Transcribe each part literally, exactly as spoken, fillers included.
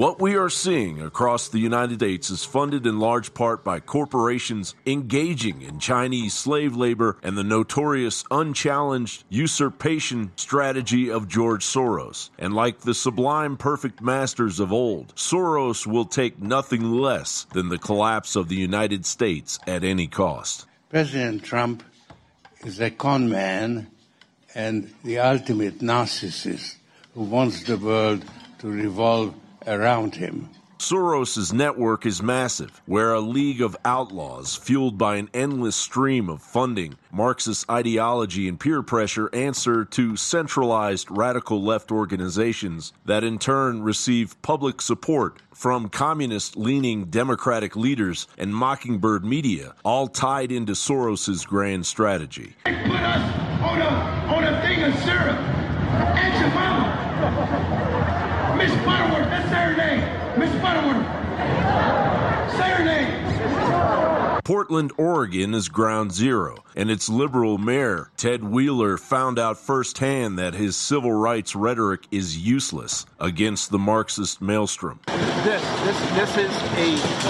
What we are seeing across the United States is funded in large part by corporations engaging in Chinese slave labor and the notorious unchallenged usurpation strategy of George Soros. And like the sublime perfect masters of old, Soros will take nothing less than the collapse of the United States at any cost. President Trump is a con man and the ultimate narcissist who wants the world to revolve around him. Soros' network is massive, where a league of outlaws, fueled by an endless stream of funding, Marxist ideology, and peer pressure, answer to centralized radical left organizations that in turn receive public support from communist-leaning Democratic leaders and Mockingbird media, all tied into Soros' grand strategy. They put us on a, on a thing of syrup. Aunt your mama. Miss Butterworth, that's her name. Miss Butterworth. Say her name. Portland, Oregon is ground zero, and its liberal mayor, Ted Wheeler, found out firsthand that his civil rights rhetoric is useless against the Marxist maelstrom. This, this, this is a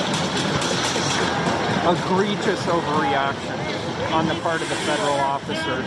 egregious overreaction on the part of the federal officers.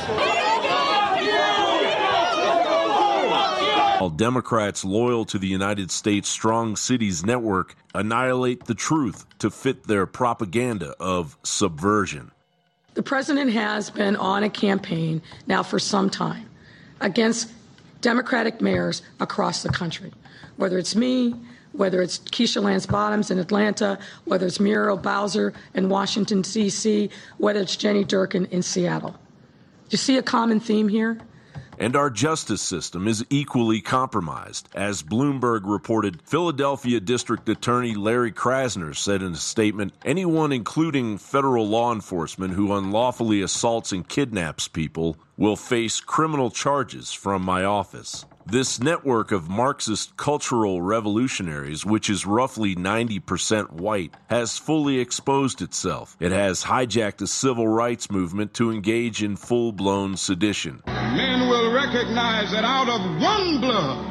While Democrats loyal to the United States Strong Cities network annihilate the truth to fit their propaganda of subversion. The president has been on a campaign now for some time against Democratic mayors across the country, whether it's me, whether it's Keisha Lance Bottoms in Atlanta, whether it's Muriel Bowser in Washington, D C, whether it's Jenny Durkin in Seattle. Do you see a common theme here? And our justice system is equally compromised. As Bloomberg reported, Philadelphia District Attorney Larry Krasner said in a statement, anyone, including federal law enforcement, who unlawfully assaults and kidnaps people will face criminal charges from my office. This network of Marxist cultural revolutionaries, which is roughly ninety percent white, has fully exposed itself. It has hijacked the civil rights movement to engage in full-blown sedition. Men will recognize that out of one blood,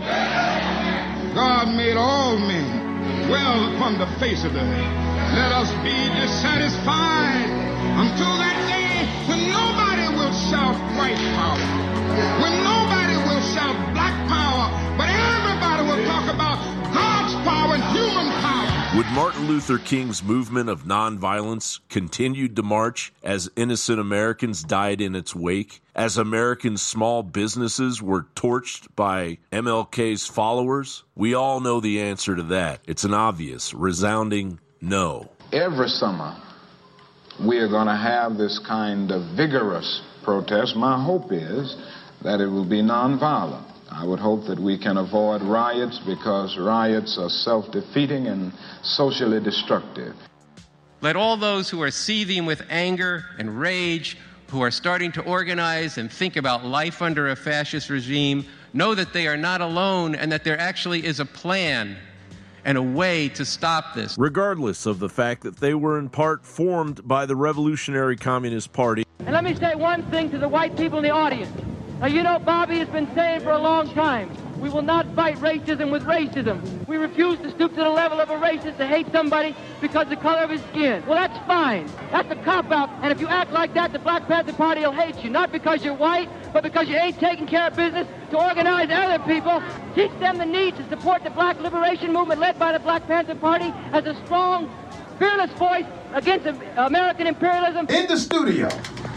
God made all men dwell upon the face of the earth. Let us be dissatisfied until that day when nobody will shout white power, when nobody will shout black power, but everybody will talk about God's power and human power. Would Martin Luther King's movement of nonviolence continue to march as innocent Americans died in its wake, as American small businesses were torched by M L K's followers? We all know the answer to that. It's an obvious, resounding no. Every summer, we are going to have this kind of vigorous protest. My hope is that it will be nonviolent. I would hope that we can avoid riots because riots are self-defeating and socially destructive. Let all those who are seething with anger and rage, who are starting to organize and think about life under a fascist regime, know that they are not alone and that there actually is a plan and a way to stop this. Regardless of the fact that they were in part formed by the Revolutionary Communist Party. And let me say one thing to the white people in the audience. Now, you know, Bobby has been saying for a long time, we will not fight racism with racism. We refuse to stoop to the level of a racist to hate somebody because of the color of his skin. Well, that's fine. That's a cop-out. And if you act like that, the Black Panther Party will hate you, not because you're white, but because you ain't taking care of business to organize other people. Teach them the need to support the black liberation movement led by the Black Panther Party as a strong, fearless voice against American imperialism. In the studio,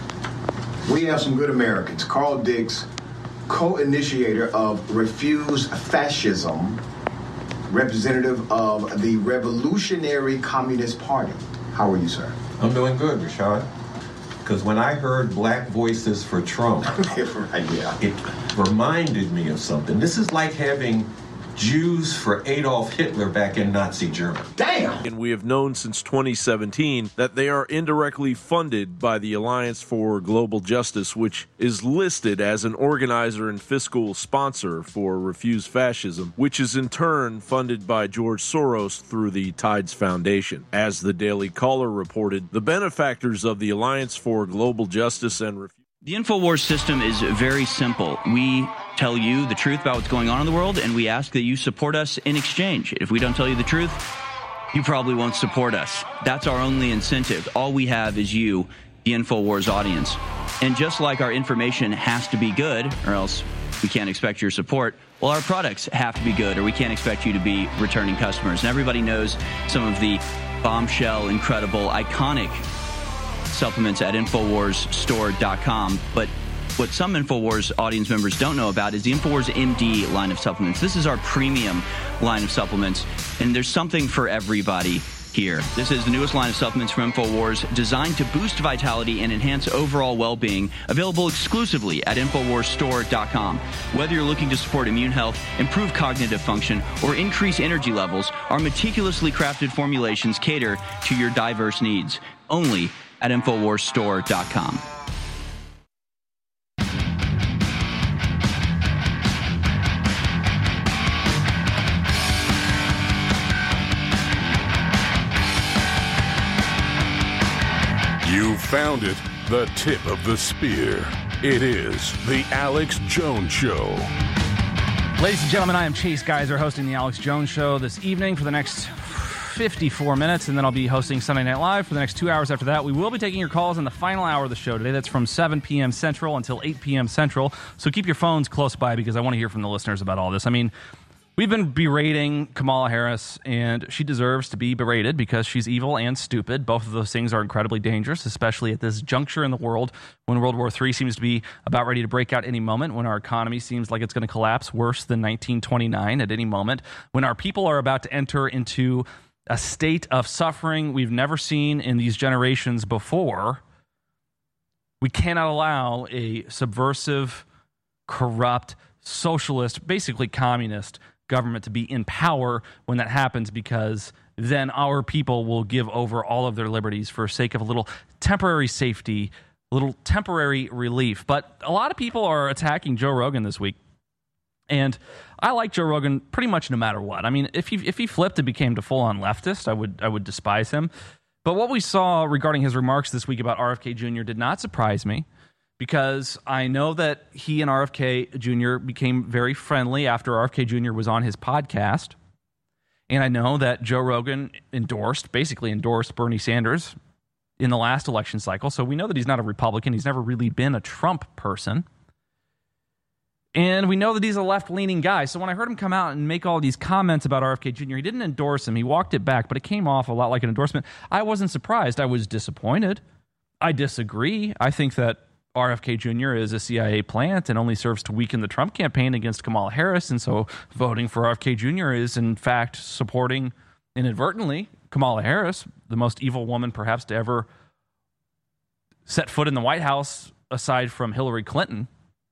we have some good Americans. Carl Dix, co-initiator of Refuse Fascism, representative of the Revolutionary Communist Party. How are you, sir? I'm doing good, Rashad. Because when I heard Black Voices for Trump, right, yeah. it reminded me of something. This is like having Jews for Adolf Hitler back in Nazi Germany. Damn! And we have known since twenty seventeen that they are indirectly funded by the Alliance for Global Justice, which is listed as an organizer and fiscal sponsor for Refuse Fascism, which is in turn funded by George Soros through the Tides Foundation. As the Daily Caller reported, the benefactors of the Alliance for Global Justice and Refuse The InfoWars system is very simple. We tell you the truth about what's going on in the world, and we ask that you support us in exchange. If we don't tell you the truth, you probably won't support us. That's our only incentive. All we have is you, the InfoWars audience. And just like our information has to be good, or else we can't expect your support, well, our products have to be good, or we can't expect you to be returning customers. And everybody knows some of the bombshell, incredible, iconic supplements at InfoWars Store dot com. But what some InfoWars audience members don't know about is the InfoWars M D line of supplements. This is our premium line of supplements, and there's something for everybody here. This is the newest line of supplements from InfoWars, designed to boost vitality and enhance overall well-being, available exclusively at InfoWars Store dot com. Whether you're looking to support immune health, improve cognitive function, or increase energy levels, our meticulously crafted formulations cater to your diverse needs. Only at InfoWars Store dot com. You found it, the tip of the spear. It is the Alex Jones Show. Ladies and gentlemen, I am Chase Geiser, hosting the Alex Jones Show this evening for the next fifty-four minutes, and then I'll be hosting Sunday Night Live for the next two hours after that. We will be taking your calls in the final hour of the show today. That's from seven p.m. Central until eight p.m. Central, so keep your phones close by because I want to hear from the listeners about all this. I mean, we've been berating Kamala Harris, and she deserves to be berated because she's evil and stupid. Both of those things are incredibly dangerous, especially at this juncture in the world when World War Three seems to be about ready to break out any moment, when our economy seems like it's going to collapse worse than nineteen twenty-nine at any moment, when our people are about to enter into a state of suffering we've never seen in these generations before. We cannot allow a subversive, corrupt, socialist, basically communist government to be in power when that happens, because then our people will give over all of their liberties for sake of a little temporary safety, a little temporary relief. But a lot of people are attacking Joe Rogan this week. And I like Joe Rogan pretty much no matter what. I mean, if he if he flipped and became a full-on leftist, I would I would despise him. But what we saw regarding his remarks this week about R F K Junior did not surprise me, because I know that he and R F K Junior became very friendly after R F K Junior was on his podcast. And I know that Joe Rogan endorsed, basically endorsed Bernie Sanders in the last election cycle. So we know that he's not a Republican. He's never really been a Trump person. And we know that he's a left-leaning guy. So when I heard him come out and make all these comments about R F K Junior, he didn't endorse him. He walked it back, but it came off a lot like an endorsement. I wasn't surprised. I was disappointed. I disagree. I think that R F K Junior is a C I A plant and only serves to weaken the Trump campaign against Kamala Harris. And so voting for R F K Junior is, in fact, supporting inadvertently Kamala Harris, the most evil woman perhaps to ever set foot in the White House aside from Hillary Clinton.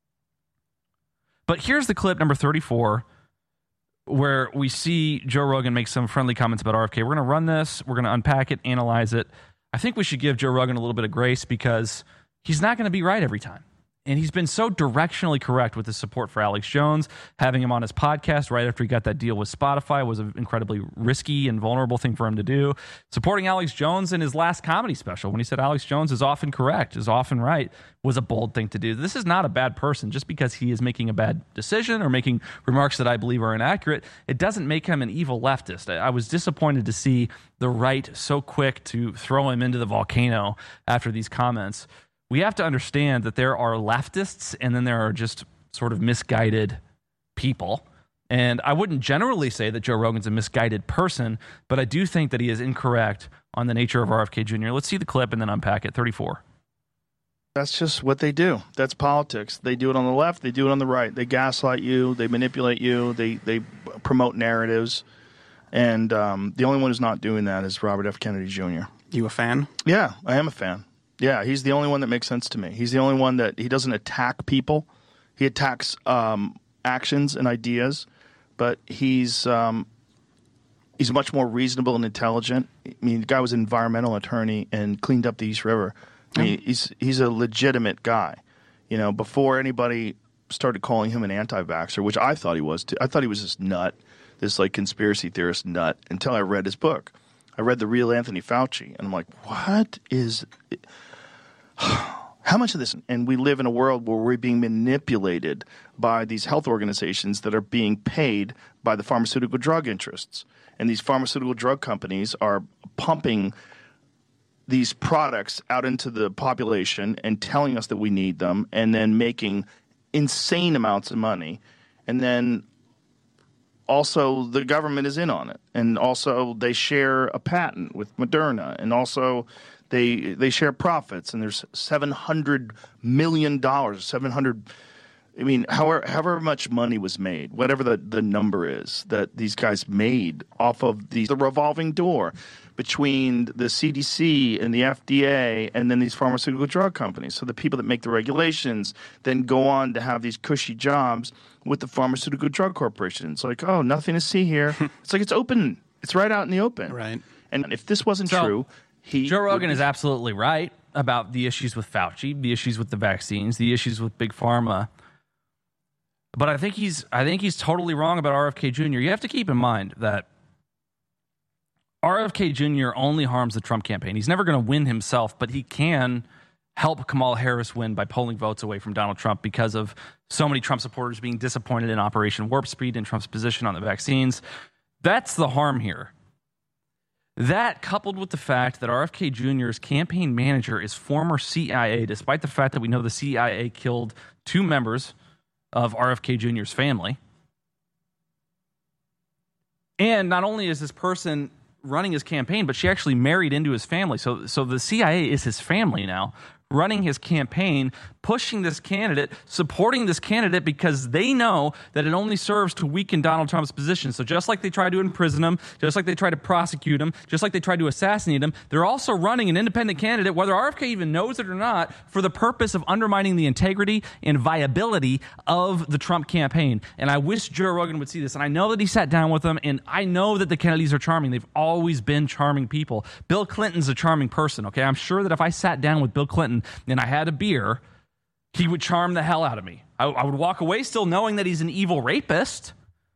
But here's the clip number thirty-four, where we see Joe Rogan make some friendly comments about R F K. We're going to run this. We're going to unpack it, analyze it. I think we should give Joe Rogan a little bit of grace because he's not going to be right every time. And he's been so directionally correct with his support for Alex Jones. Having him on his podcast right after he got that deal with Spotify was an incredibly risky and vulnerable thing for him to do. Supporting Alex Jones in his last comedy special, when he said Alex Jones is often correct, is often right, was a bold thing to do. This is not a bad person. Just because he is making a bad decision or making remarks that I believe are inaccurate, it doesn't make him an evil leftist. I was disappointed to see the right so quick to throw him into the volcano after these comments. We have to understand that there are leftists and then there are just sort of misguided people. And I wouldn't generally say that Joe Rogan's a misguided person, but I do think that he is incorrect on the nature of R F K Junior Let's see the clip and then unpack it. thirty-four. That's just what they do. That's politics. They do it on the left. They do it on the right. They gaslight you. They manipulate you. They, they promote narratives. And um, the only one who's not doing that is Robert F. Kennedy Junior You a fan? Yeah, I am a fan. Yeah, he's the only one that makes sense to me. He's the only one that he doesn't attack people. He attacks um, actions and ideas, but he's um, he's much more reasonable and intelligent. I mean, the guy was an environmental attorney and cleaned up the East River. I mean, he's he's a legitimate guy. You know, before anybody started calling him an anti-vaxxer, which I thought he was too. I thought he was this nut, this like conspiracy theorist nut, until I read his book. I read The Real Anthony Fauci, and I'm like, what is – How much of this? And we live in a world where we're being manipulated by these health organizations that are being paid by the pharmaceutical drug interests. And these pharmaceutical drug companies are pumping these products out into the population and telling us that we need them, and then making insane amounts of money. And then also the government is in on it. And also they share a patent with Moderna. And also they they share profits. And there's seven hundred million dollars, seven hundred I mean, however, however much money was made, whatever the, the number is that these guys made off of these, the revolving door between the C D C and the F D A and then these pharmaceutical drug companies. So the people that make the regulations then go on to have these cushy jobs with the pharmaceutical drug corporations. It's like, oh, nothing to see here. It's like it's open. It's right out in the open. Right. And if this wasn't so, true, he Joe Rogan be- is absolutely right about the issues with Fauci, the issues with the vaccines, the issues with Big Pharma. But I think he's I think he's totally wrong about R F K Junior You have to keep in mind that R F K Junior only harms the Trump campaign. He's never going to win himself, but he can help Kamala Harris win by pulling votes away from Donald Trump because of so many Trump supporters being disappointed in Operation Warp Speed and Trump's position on the vaccines. That's the harm here. That, coupled with the fact that R F K Junior's campaign manager is former C I A, despite the fact that we know the C I A killed two members of R F K Junior's family. And not only is this person running his campaign, but she actually married into his family. So, so the C I A is his family now, running his campaign, pushing this candidate, supporting this candidate because they know that it only serves to weaken Donald Trump's position. So just like they tried to imprison him, just like they tried to prosecute him, just like they tried to assassinate him, they're also running an independent candidate, whether R F K even knows it or not, for the purpose of undermining the integrity and viability of the Trump campaign. And I wish Joe Rogan would see this. And I know that he sat down with them, and I know that the Kennedys are charming. They've always been charming people. Bill Clinton's a charming person, okay? I'm sure that if I sat down with Bill Clinton and I had a beer, he would charm the hell out of me. I, I would walk away still knowing that he's an evil rapist.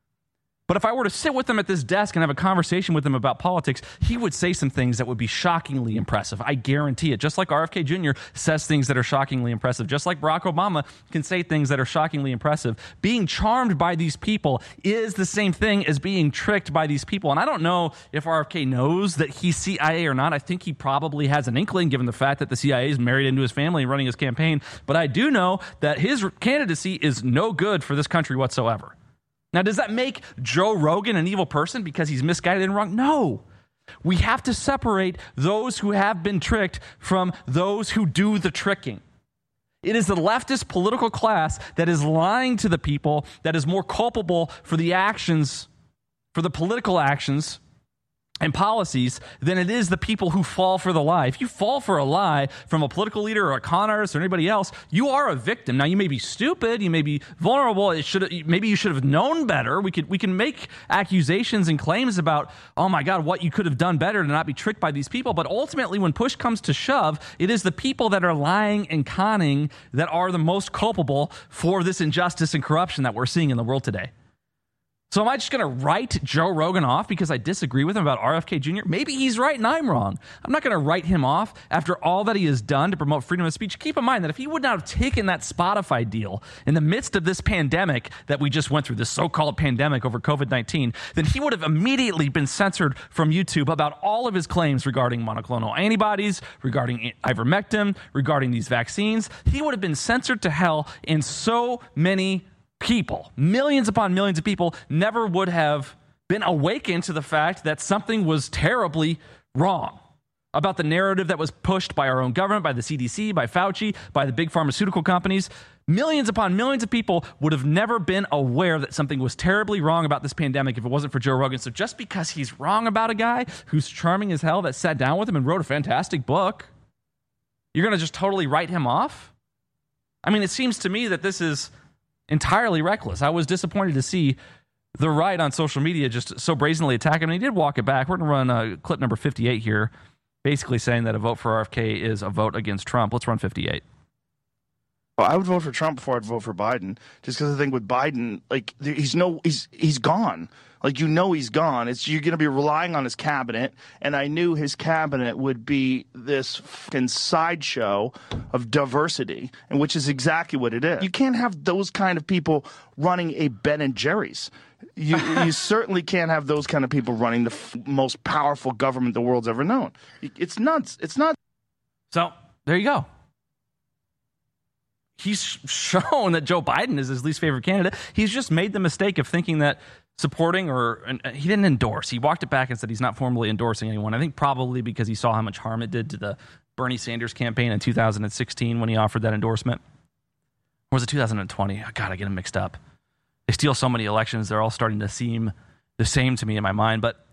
But if I were to sit with him at this desk and have a conversation with him about politics, he would say some things that would be shockingly impressive. I guarantee it. Just like R F K Junior says things that are shockingly impressive. Just like Barack Obama can say things that are shockingly impressive. Being charmed by these people is the same thing as being tricked by these people. And I don't know if R F K knows that he's C I A or not. I think he probably has an inkling, given the fact that the C I A is married into his family and running his campaign. But I do know that his candidacy is no good for this country whatsoever. Now, does that make Joe Rogan an evil person because he's misguided and wrong? No. We have to separate those who have been tricked from those who do the tricking. It is the leftist political class that is lying to the people that is more culpable for the actions, for the political actions and policies than it is the people who fall for the lie. If you fall for a lie from a political leader or a con artist or anybody else, you are a victim. Now, you may be stupid, you may be vulnerable. It should maybe you should have known better. We could we can make accusations and claims about, oh my God, what you could have done better to not be tricked by these people. But ultimately, when push comes to shove, it is the people that are lying and conning that are the most culpable for this injustice and corruption that we're seeing in the world today. So am I just going to write Joe Rogan off because I disagree with him about R F K Junior? Maybe he's right and I'm wrong. I'm not going to write him off after all that he has done to promote freedom of speech. Keep in mind that if he would not have taken that Spotify deal in the midst of this pandemic that we just went through, this so-called pandemic over COVID nineteen, then he would have immediately been censored from YouTube about all of his claims regarding monoclonal antibodies, regarding ivermectin, regarding these vaccines. He would have been censored to hell in so many people, millions upon millions of people, never would have been awakened to the fact that something was terribly wrong about the narrative that was pushed by our own government, by the C D C, by Fauci, by the big pharmaceutical companies. Millions upon millions of people would have never been aware that something was terribly wrong about this pandemic if it wasn't for Joe Rogan. So just because he's wrong about a guy who's charming as hell that sat down with him and wrote a fantastic book, you're going to just totally write him off? I mean, it seems to me that this is entirely reckless. I was disappointed to see the right on social media just so brazenly attack him. And he did walk it back. We're going to run uh, clip number fifty-eight here, basically saying that a vote for R F K is a vote against Trump. Let's run fifty-eight. Well, I would vote for Trump before I'd vote for Biden, just because I think with Biden, like he's no, he's he's gone. Like, you know he's gone. It's you're going to be relying on his cabinet, and I knew his cabinet would be this fucking sideshow of diversity, and which is exactly what it is. You can't have those kind of people running a Ben and Jerry's. You, you certainly can't have those kind of people running the f- most powerful government the world's ever known. It's nuts. It's nuts. So there you go. He's shown that Joe Biden is his least favorite candidate. He's just made the mistake of thinking that supporting or and he didn't endorse. He walked it back and said he's not formally endorsing anyone. I think probably because he saw how much harm it did to the Bernie Sanders campaign in two thousand sixteen when he offered that endorsement. Or was it two thousand twenty? Oh, God, I get them mixed up. They steal so many elections. They're all starting to seem the same to me in my mind. But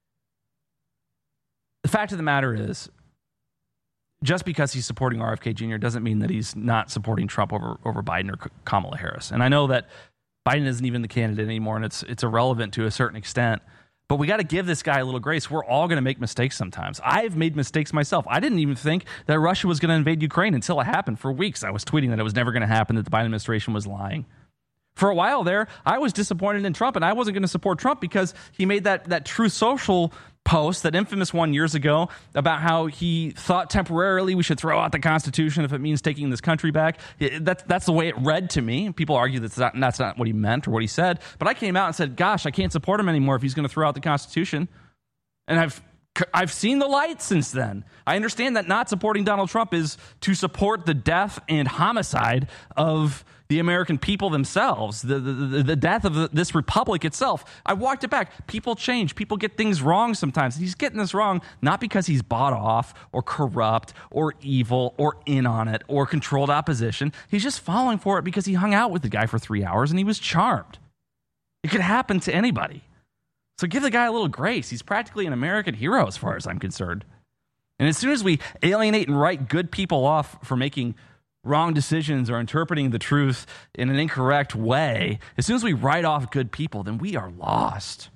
the fact of the matter is, just because he's supporting R F K Junior doesn't mean that he's not supporting Trump over, over Biden or Kamala Harris. And I know that Biden isn't even the candidate anymore, and it's it's irrelevant to a certain extent. But we got to give this guy a little grace. We're all going to make mistakes sometimes. I've made mistakes myself. I didn't even think that Russia was going to invade Ukraine until it happened. For weeks, I was tweeting that it was never going to happen, that the Biden administration was lying. For a while there, I was disappointed in Trump, and I wasn't going to support Trump because he made that, that Truth Social post, that infamous one years ago, about how he thought temporarily we should throw out the Constitution if it means taking this country back. It, that's, that's the way it read to me. People argue that's not, that's not what he meant or what he said. But I came out and said, gosh, I can't support him anymore if he's going to throw out the Constitution. And I've I've seen the light since then. I understand that not supporting Donald Trump is to support the death and homicide of the American people themselves, the, the, the death of the, this republic itself. I walked it back. People change. People get things wrong sometimes. He's getting this wrong not because he's bought off or corrupt or evil or in on it or controlled opposition. He's just falling for it because he hung out with the guy for three hours and he was charmed. It could happen to anybody. So give the guy a little grace. He's practically an American hero as far as I'm concerned. And as soon as we alienate and write good people off for making wrong decisions or interpreting the truth in an incorrect way, as soon as we write off good people, then we are lost.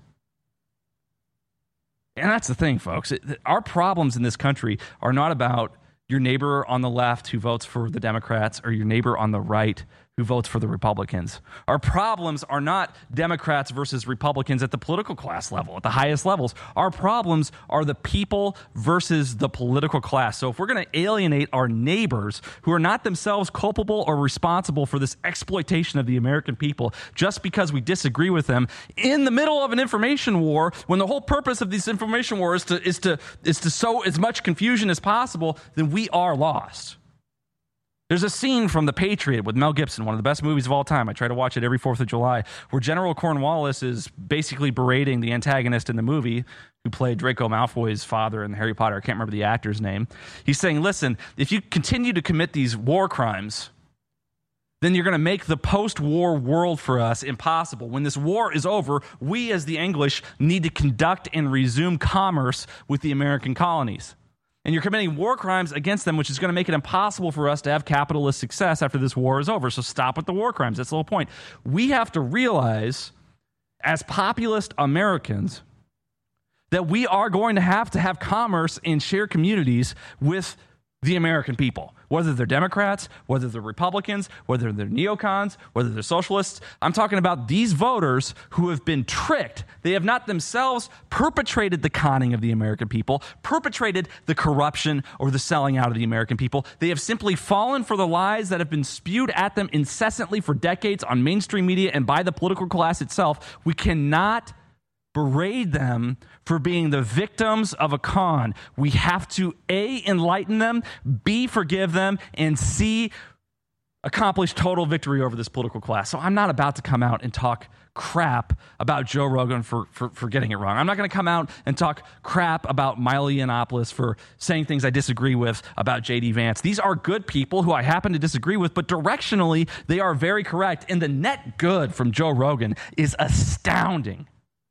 And that's the thing, folks. It, our problems in this country are not about your neighbor on the left who votes for the Democrats or your neighbor on the right who votes for the Republicans. Our problems are not Democrats versus Republicans at the political class level, at the highest levels. Our problems are the people versus the political class. So if we're going to alienate our neighbors who are not themselves culpable or responsible for this exploitation of the American people just because we disagree with them in the middle of an information war, when the whole purpose of this information war is to is to is to sow as much confusion as possible, then we are lost. There's a scene from The Patriot with Mel Gibson, one of the best movies of all time. I try to watch it every fourth of July, where General Cornwallis is basically berating the antagonist in the movie who played Draco Malfoy's father in Harry Potter. I can't remember the actor's name. He's saying, listen, if you continue to commit these war crimes, then you're going to make the post-war world for us impossible. When this war is over, we as the English need to conduct and resume commerce with the American colonies. And you're committing war crimes against them, which is going to make it impossible for us to have capitalist success after this war is over. So stop with the war crimes. That's the whole point. We have to realize, as populist Americans, that we are going to have to have commerce and share communities with the American people, whether they're Democrats, whether they're Republicans, whether they're neocons, whether they're socialists. I'm talking about these voters who have been tricked. They have not themselves perpetrated the conning of the American people, perpetrated the corruption or the selling out of the American people. They have simply fallen for the lies that have been spewed at them incessantly for decades on mainstream media and by the political class itself. We cannot berate them for being the victims of a con. We have to A, enlighten them, B, forgive them, and C, accomplish total victory over this political class. So I'm not about to come out and talk crap about Joe Rogan for, for, for getting it wrong. I'm not going to come out and talk crap about Milo Yiannopoulos for saying things I disagree with about J D Vance. These are good people who I happen to disagree with, but directionally, they are very correct. And the net good from Joe Rogan is astounding.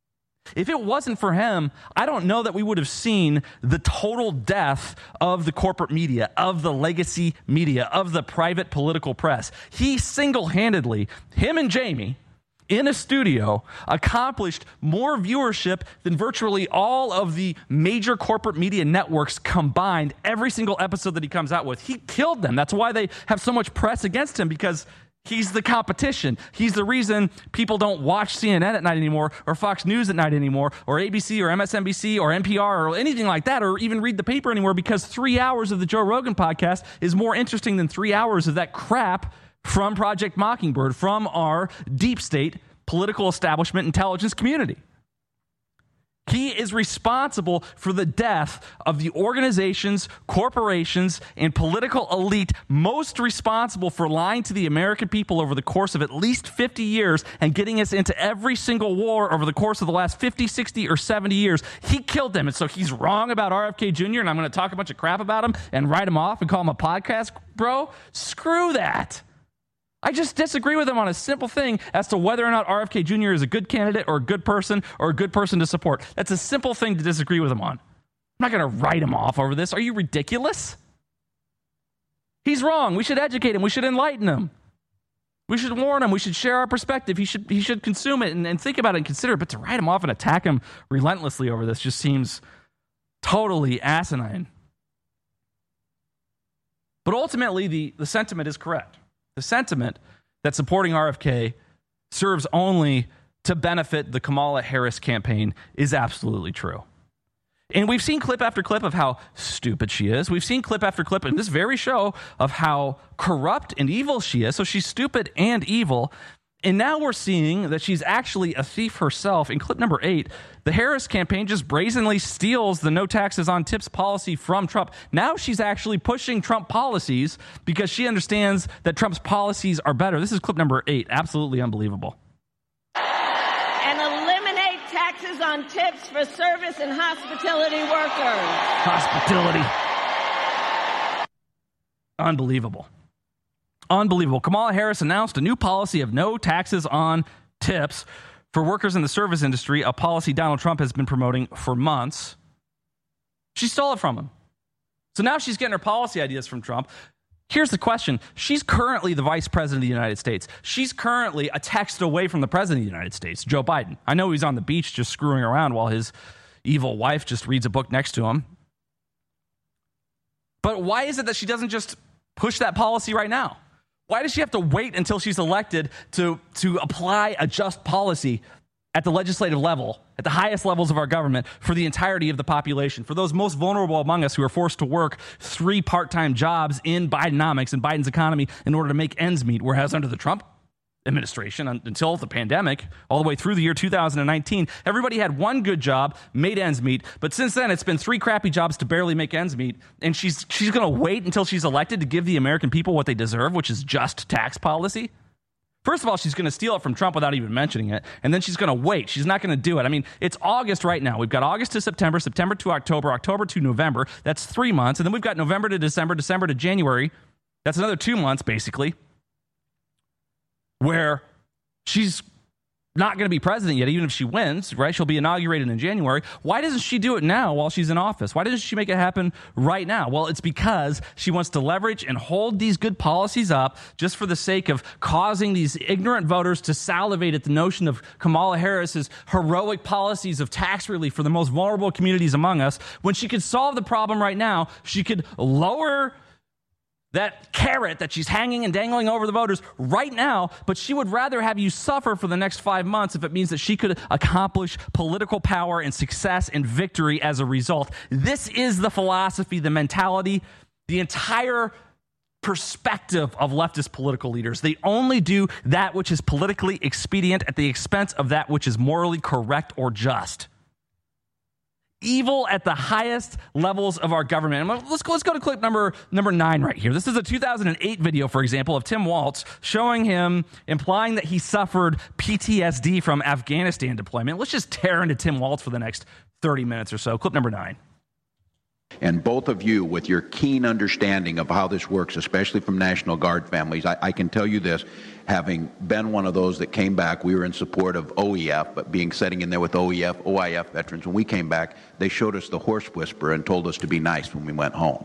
If it wasn't for him, I don't know that we would have seen the total death of the corporate media, of the legacy media, of the private political press. He single-handedly, him and Jamie, in a studio, accomplished more viewership than virtually all of the major corporate media networks combined every single episode that he comes out with. He killed them. That's why they have so much press against him, because He's the competition. He's the reason people don't watch C N N at night anymore, or Fox News at night anymore, or A B C or M S N B C or N P R or anything like that, or even read the paper anymore, because three hours of the Joe Rogan podcast is more interesting than three hours of that crap from Project Mockingbird, from our deep state political establishment intelligence community. He is responsible for the death of the organizations, corporations, and political elite most responsible for lying to the American people over the course of at least fifty years and getting us into every single war over the course of the last fifty, sixty, or seventy years. He killed them, and so he's wrong about R F K Junior, and I'm going to talk a bunch of crap about him and write him off and call him a podcast bro? Screw that. I just disagree with him on a simple thing as to whether or not R F K Junior is a good candidate or a good person or a good person to support. That's a simple thing to disagree with him on. I'm not going to write him off over this. Are you ridiculous? He's wrong. We should educate him. We should enlighten him. We should warn him. We should share our perspective. He should he should consume it and, and think about it and consider it. But to write him off and attack him relentlessly over this just seems totally asinine. But ultimately, the, the sentiment is correct. The sentiment that supporting R F K serves only to benefit the Kamala Harris campaign is absolutely true. And we've seen clip after clip of how stupid she is. We've seen clip after clip in this very show of how corrupt and evil she is. So she's stupid and evil. And now we're seeing that she's actually a thief herself. In clip number eight, the Harris campaign just brazenly steals the no taxes on tips policy from Trump. Now she's actually pushing Trump policies because she understands that Trump's policies are better. This is clip number eight. Absolutely unbelievable. And eliminate taxes on tips for service and hospitality workers. Hospitality. Unbelievable. Unbelievable. Kamala Harris announced a new policy of no taxes on tips for workers in the service industry, a policy Donald Trump has been promoting for months. She stole it from him. So now she's getting her policy ideas from Trump. Here's the question. She's currently the vice president of the United States. She's currently a text away from the president of the United States, Joe Biden. I know he's on the beach just screwing around while his evil wife just reads a book next to him. But why is it that she doesn't just push that policy right now? Why does she have to wait until she's elected to, to apply a just policy at the legislative level, at the highest levels of our government, for the entirety of the population, for those most vulnerable among us who are forced to work three part-time jobs in Bidenomics and Biden's economy in order to make ends meet, whereas under the Trump administration, until the pandemic, all the way through the year two thousand nineteen, everybody had one good job, made ends meet, but since then it's been three crappy jobs to barely make ends meet, and she's she's going to wait until she's elected to give the American people what they deserve, which is just tax policy? First of all, she's going to steal it from Trump without even mentioning it, and then she's going to wait. She's not going to do it. I mean, it's August right now. We've got August to September, September to October, October to November. That's three months, and then we've got November to December, December to January. That's another two months, basically, where she's not going to be president yet, even if she wins, right? She'll be inaugurated in January. Why doesn't she do it now while she's in office? Why doesn't she make it happen right now? Well, it's because she wants to leverage and hold these good policies up just for the sake of causing these ignorant voters to salivate at the notion of Kamala Harris's heroic policies of tax relief for the most vulnerable communities among us. When she could solve the problem right now, she could lower that carrot that she's hanging and dangling over the voters right now, but she would rather have you suffer for the next five months if it means that she could accomplish political power and success and victory as a result. This is the philosophy, the mentality, the entire perspective of leftist political leaders. They only do that which is politically expedient at the expense of that which is morally correct or just. Evil at the highest levels of our government. Let's go, let's go to clip number number nine right here. This is a two thousand eight video, for example, of Tim Walz showing him, implying that he suffered P T S D from Afghanistan deployment. Let's just tear into Tim Walz for the next thirty minutes or so. Clip number nine. And both of you, with your keen understanding of how this works, especially from National Guard families, I, I can tell you this, having been one of those that came back, we were in support of O E F, but being sitting in there with O E F, O I F veterans, when we came back, they showed us the horse whisperer and told us to be nice when we went home.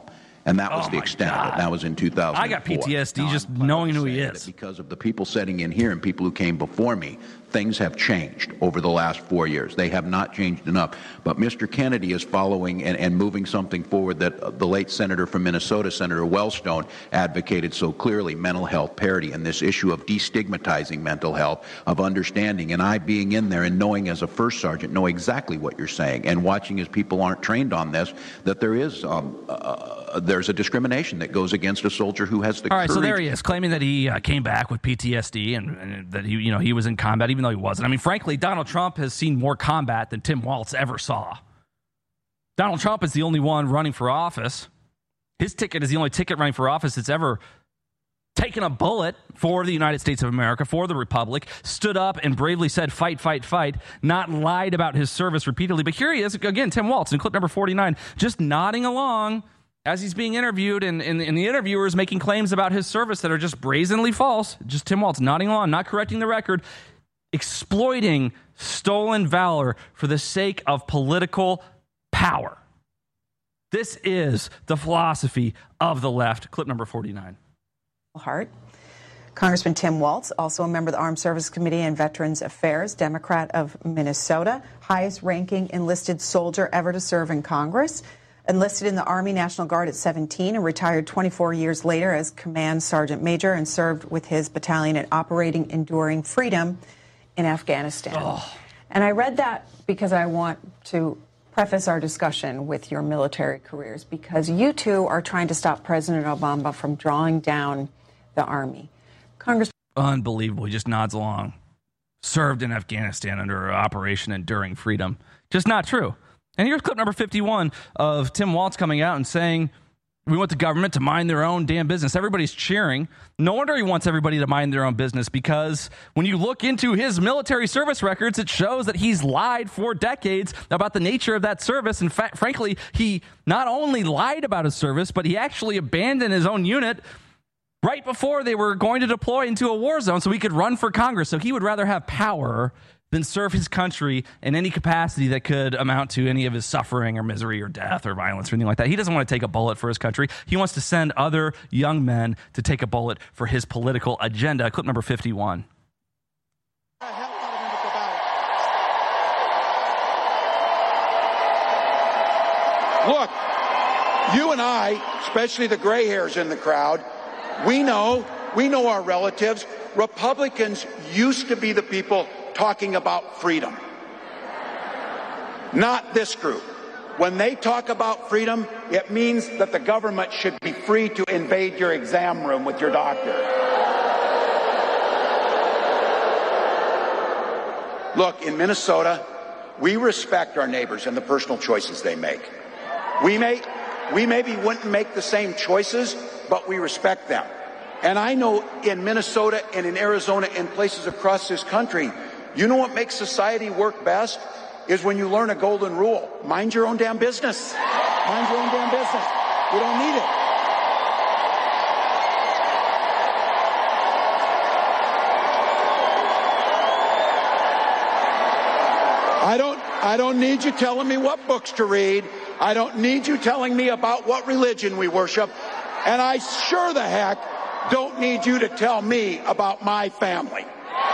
And that was Oh the my extent God. of it. That was in two thousand four. I got P T S D Now, just I'm knowing who he saying is. that because of the people sitting in here and people who came before me, things have changed over the last four years. They have not changed enough. But Mister Kennedy is following and, and moving something forward that uh, the late senator from Minnesota, Senator Wellstone, advocated so clearly: mental health parity, and this issue of destigmatizing mental health, of understanding. And I being in there and knowing as a first sergeant, know exactly what you're saying, and watching as people aren't trained on this, that there is um, uh, there's a discrimination that goes against a soldier who has the All right, courage. so there he is, claiming that he uh, came back with P T S D and, and that he, you know, he was in combat, even though he wasn't. I mean, frankly, Donald Trump has seen more combat than Tim Walz ever saw. Donald Trump is the only one running for office. His ticket is the only ticket running for office that's ever taken a bullet for the United States of America, for the Republic, stood up and bravely said, fight, fight, fight, not lied about his service repeatedly. But here he is, again, Tim Walz, in clip number forty-nine, just nodding along as he's being interviewed, and, and, and the interviewer is making claims about his service that are just brazenly false. Just Tim Walz nodding along, not correcting the record, exploiting stolen valor for the sake of political power. This is the philosophy of the left. Clip number forty-nine. Hart. Congressman Tim Walz, also a member of the Armed Services Committee and Veterans Affairs, Democrat of Minnesota, highest ranking enlisted soldier ever to serve in Congress, enlisted in the Army National Guard at seventeen and retired twenty-four years later as Command Sergeant Major and served with his battalion at Operating Enduring Freedom in Afghanistan. Oh. And I read that because I want to preface our discussion with your military careers, because you two are trying to stop President Obama from drawing down the Army. Congress. Unbelievable. He just nods along. Served in Afghanistan under Operation Enduring Freedom. Just not true. And here's clip number fifty-one of Tim Walz coming out and saying, we want the government to mind their own damn business. Everybody's cheering. No wonder he wants everybody to mind their own business, because when you look into his military service records, it shows that he's lied for decades about the nature of that service. In fact, frankly, he not only lied about his service, but he actually abandoned his own unit right before they were going to deploy into a war zone so he could run for Congress. So he would rather have power than serve his country in any capacity that could amount to any of his suffering or misery or death or violence or anything like that. He doesn't want to take a bullet for his country. He wants to send other young men to take a bullet for his political agenda. Clip number fifty-one. Look, you and I, especially the gray hairs in the crowd, we know, we know our relatives. Republicans used to be the people talking about freedom. Not this group. When they talk about freedom, it means that the government should be free to invade your exam room with your doctor. Look, in Minnesota, we respect our neighbors and the personal choices they make. We may, we maybe wouldn't make the same choices, but we respect them. And I know in Minnesota and in Arizona and places across this country, you know what makes society work best? Is when you learn a golden rule. Mind your own damn business. Mind your own damn business. You don't need it. I don't, I don't need you telling me what books to read. I don't need you telling me about what religion we worship. And I sure the heck don't need you to tell me about my family.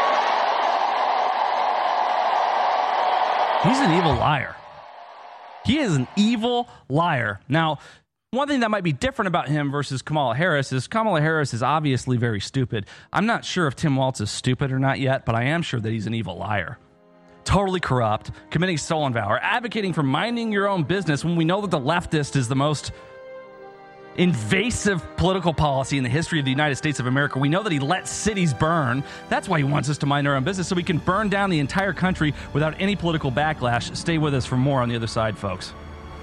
He's an evil liar. He is an evil liar. Now, one thing that might be different about him versus Kamala Harris is Kamala Harris is obviously very stupid. I'm not sure if Tim Walz is stupid or not yet, but I am sure that he's an evil liar. Totally corrupt, committing stolen valor, advocating for minding your own business when we know that the leftist is the most invasive political policy in the history of the United States of America. We know that he lets cities burn. That's why he wants us to mind our own business, so we can burn down the entire country without any political backlash. Stay with us for more on the other side, folks.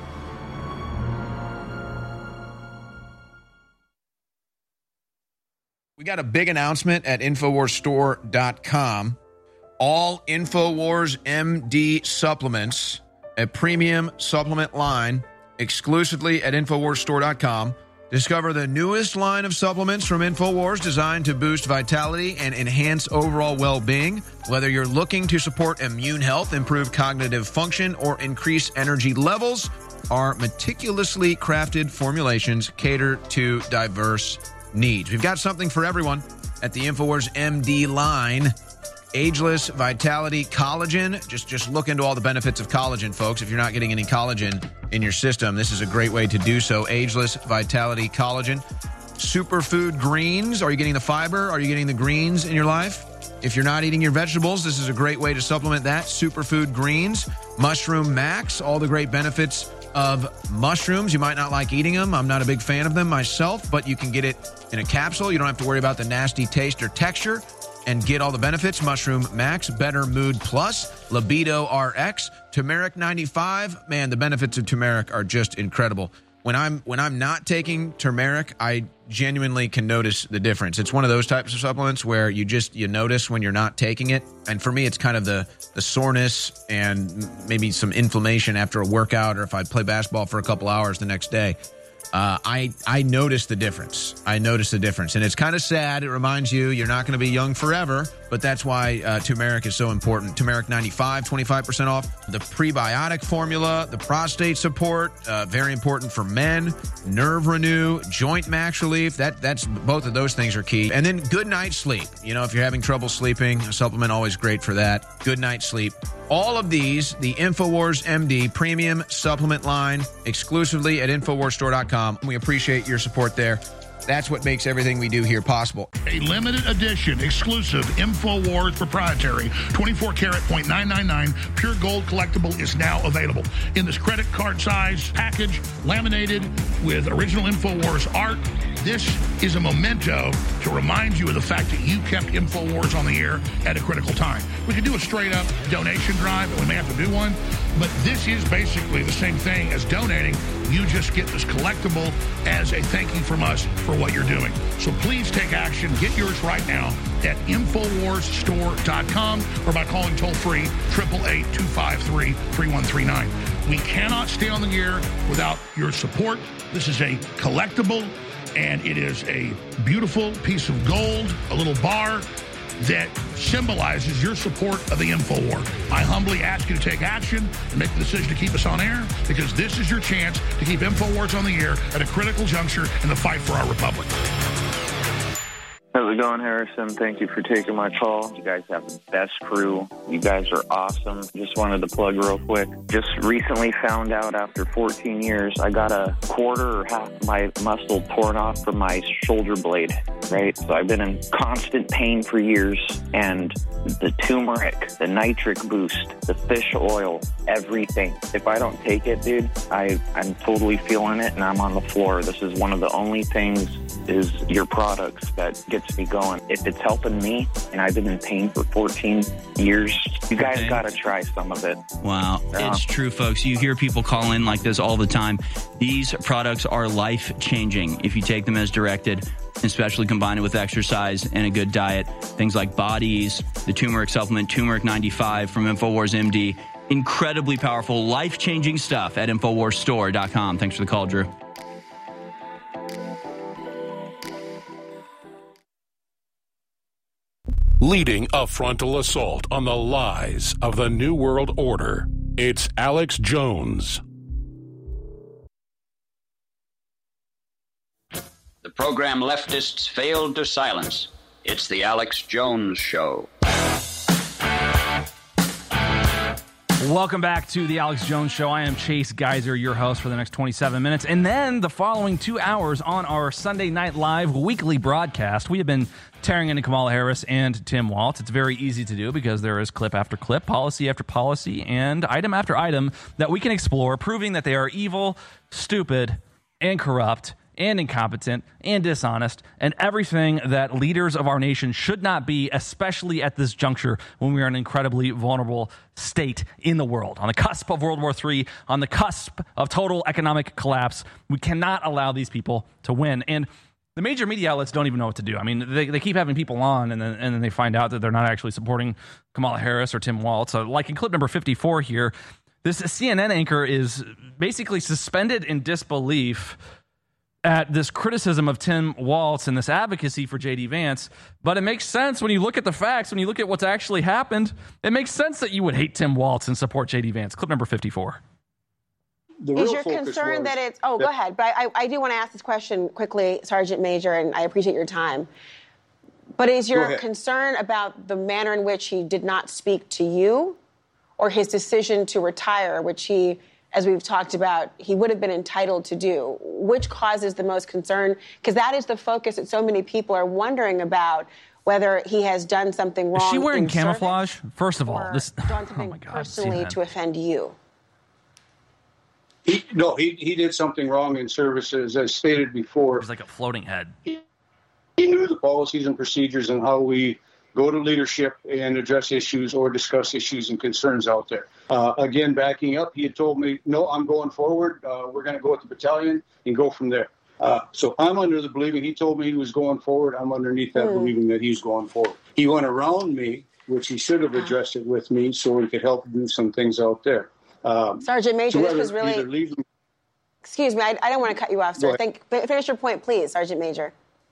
We got a big announcement at Infowars Store dot com. All Infowars M D supplements, a premium supplement line, exclusively at Infowars Store dot com. Discover the newest line of supplements from InfoWars designed to boost vitality and enhance overall well-being. Whether you're looking to support immune health, improve cognitive function, or increase energy levels, Our meticulously crafted formulations cater to diverse needs. We've got something for everyone at the InfoWars M D line. Ageless Vitality Collagen. Just, just look into all the benefits of collagen, folks. If you're not getting any collagen in your system, this is a great way to do so. Ageless Vitality Collagen. Superfood greens. Are you getting the fiber? Are you getting the greens in your life? If you're not eating your vegetables, this is a great way to supplement that. Superfood greens. Mushroom Max. All the great benefits of mushrooms. You might not like eating them. I'm not a big fan of them myself, but you can get it in a capsule. You don't have to worry about the nasty taste or texture and get all the benefits. Mushroom Max, Better Mood Plus, Libido R X, Turmeric ninety-five. Man, the benefits of turmeric are just incredible. When I'm when I'm not taking turmeric, I genuinely can notice the difference. It's one of those types of supplements where you just you notice when you're not taking it. And for me, it's kind of the the soreness and maybe some inflammation after a workout, or if I play basketball for a couple hours the next day. Uh, I I notice the difference. I notice the difference. And it's kind of sad. It reminds you you're not going to be young forever, but that's why uh, turmeric is so important. Turmeric ninety-five, twenty-five percent off. The prebiotic formula, the prostate support, uh, very important for men. Nerve Renew, Joint Max Relief. That that's both of those things are key. And then good night sleep. You know, if you're having trouble sleeping, a supplement always great for that. Good night sleep. All of these, the InfoWars M D premium supplement line, exclusively at Infowars Store dot com. We appreciate your support there. That's what makes everything we do here possible. A limited edition, exclusive InfoWars proprietary twenty-four karat point nine nine nine pure gold collectible is now available in this credit card size package, laminated with original InfoWars art. This is a memento to remind you of the fact that you kept InfoWars on the air at a critical time. We could do a straight-up donation drive, and we may have to do one, but this is basically the same thing as donating. You just get this collectible as a thank you from us for what you're doing. So please take action. Get yours right now at Infowars Store dot com or by calling toll-free eight eight eight, two five three, three one three nine. We cannot stay on the air without your support. This is a collectible, and it is a beautiful piece of gold, a little bar that symbolizes your support of the InfoWar. I humbly ask you to take action and make the decision to keep us on air, because this is your chance to keep InfoWars on the air at a critical juncture in the fight for our republic. How's it going, Harrison? Thank you for taking my call. You guys have the best crew. You guys are awesome. Just wanted to plug real quick. Just recently found out after fourteen years, I got a quarter or half my muscle torn off from my shoulder blade, right? So I've been in constant pain for years, and the turmeric, the nitric boost, the fish oil, everything. If I don't take it, dude, I, I'm totally feeling it, and I'm on the floor. This is one of the only things is your products that gets me going. If it's helping me, and I've been in pain for fourteen years, you guys Okay. got to try some of it. Wow. Yeah. It's true, folks. You hear people call in like this all the time. These products are life-changing if you take them as directed, especially combined with exercise and a good diet. Things like Bodies, the turmeric supplement, Turmeric ninety-five from InfoWars M D. Incredibly powerful, life-changing stuff at Infowars Store dot com. Thanks for the call, Drew. Leading a frontal assault on the lies of the New World Order, it's Alex Jones. The program leftists failed to silence. It's the Alex Jones Show. Welcome back to the Alex Jones Show. I am Chase Geiser, your host for the next twenty-seven minutes. And then the following two hours on our Sunday Night Live weekly broadcast, we have been tearing into Kamala Harris and Tim Walz. It's very easy to do because there is clip after clip, policy after policy, and item after item that we can explore, proving that they are evil, stupid, and corrupt, and incompetent, and dishonest, and everything that leaders of our nation should not be, especially at this juncture when we are in an incredibly vulnerable state in the world. On the cusp of World War Three, on the cusp of total economic collapse, we cannot allow these people to win. And the major media outlets don't even know what to do. I mean, they, they keep having people on, and then, and then they find out that they're not actually supporting Kamala Harris or Tim Walz. So, like in clip number fifty-four here, this C N N anchor is basically suspended in disbelief at this criticism of Tim Walz and this advocacy for J D Vance, but it makes sense when you look at the facts, when you look at what's actually happened. It makes sense that you would hate Tim Walz and support J D Vance. Clip number fifty-four. the Is real your focus concern was that it's... Oh, that, go ahead. But I, I do want to ask this question quickly, Sergeant Major, and I appreciate your time. But is your concern about the manner in which he did not speak to you, or his decision to retire, which he, as we've talked about, he would have been entitled to do? Which causes the most concern? Because that is the focus that so many people are wondering about, whether he has done something wrong. Is she wearing in camouflage? First of all, this done something oh my God, personally C N N. to offend you. he, no, he, he did something wrong in services, as stated before. It's like a floating head. He knew the policies and procedures and how we go to leadership and address issues or discuss issues and concerns out there. Uh, again, backing up, he had told me, no, I'm going forward. Uh, we're going to go with the battalion and go from there. Uh, so I'm under the believing, he told me he was going forward. I'm underneath that Hmm. believing that he's going forward. He went around me, which he should have addressed it with me so he could help do some things out there. Um, Sergeant Major, so this was either- either really... leave him- Excuse me, I, I don't want to cut you off, Go sir. ahead. Think, fi- finish your point, please, Sergeant Major.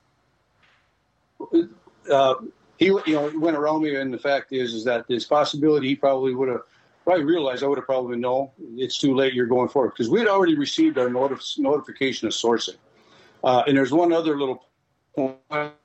uh, he, you know, he went around me, and the fact is, is that there's possibility he probably would have probably realized. I would have probably no, it's too late. You're going forward, because we had already received our notif- notification of sourcing. Uh, and there's one other little point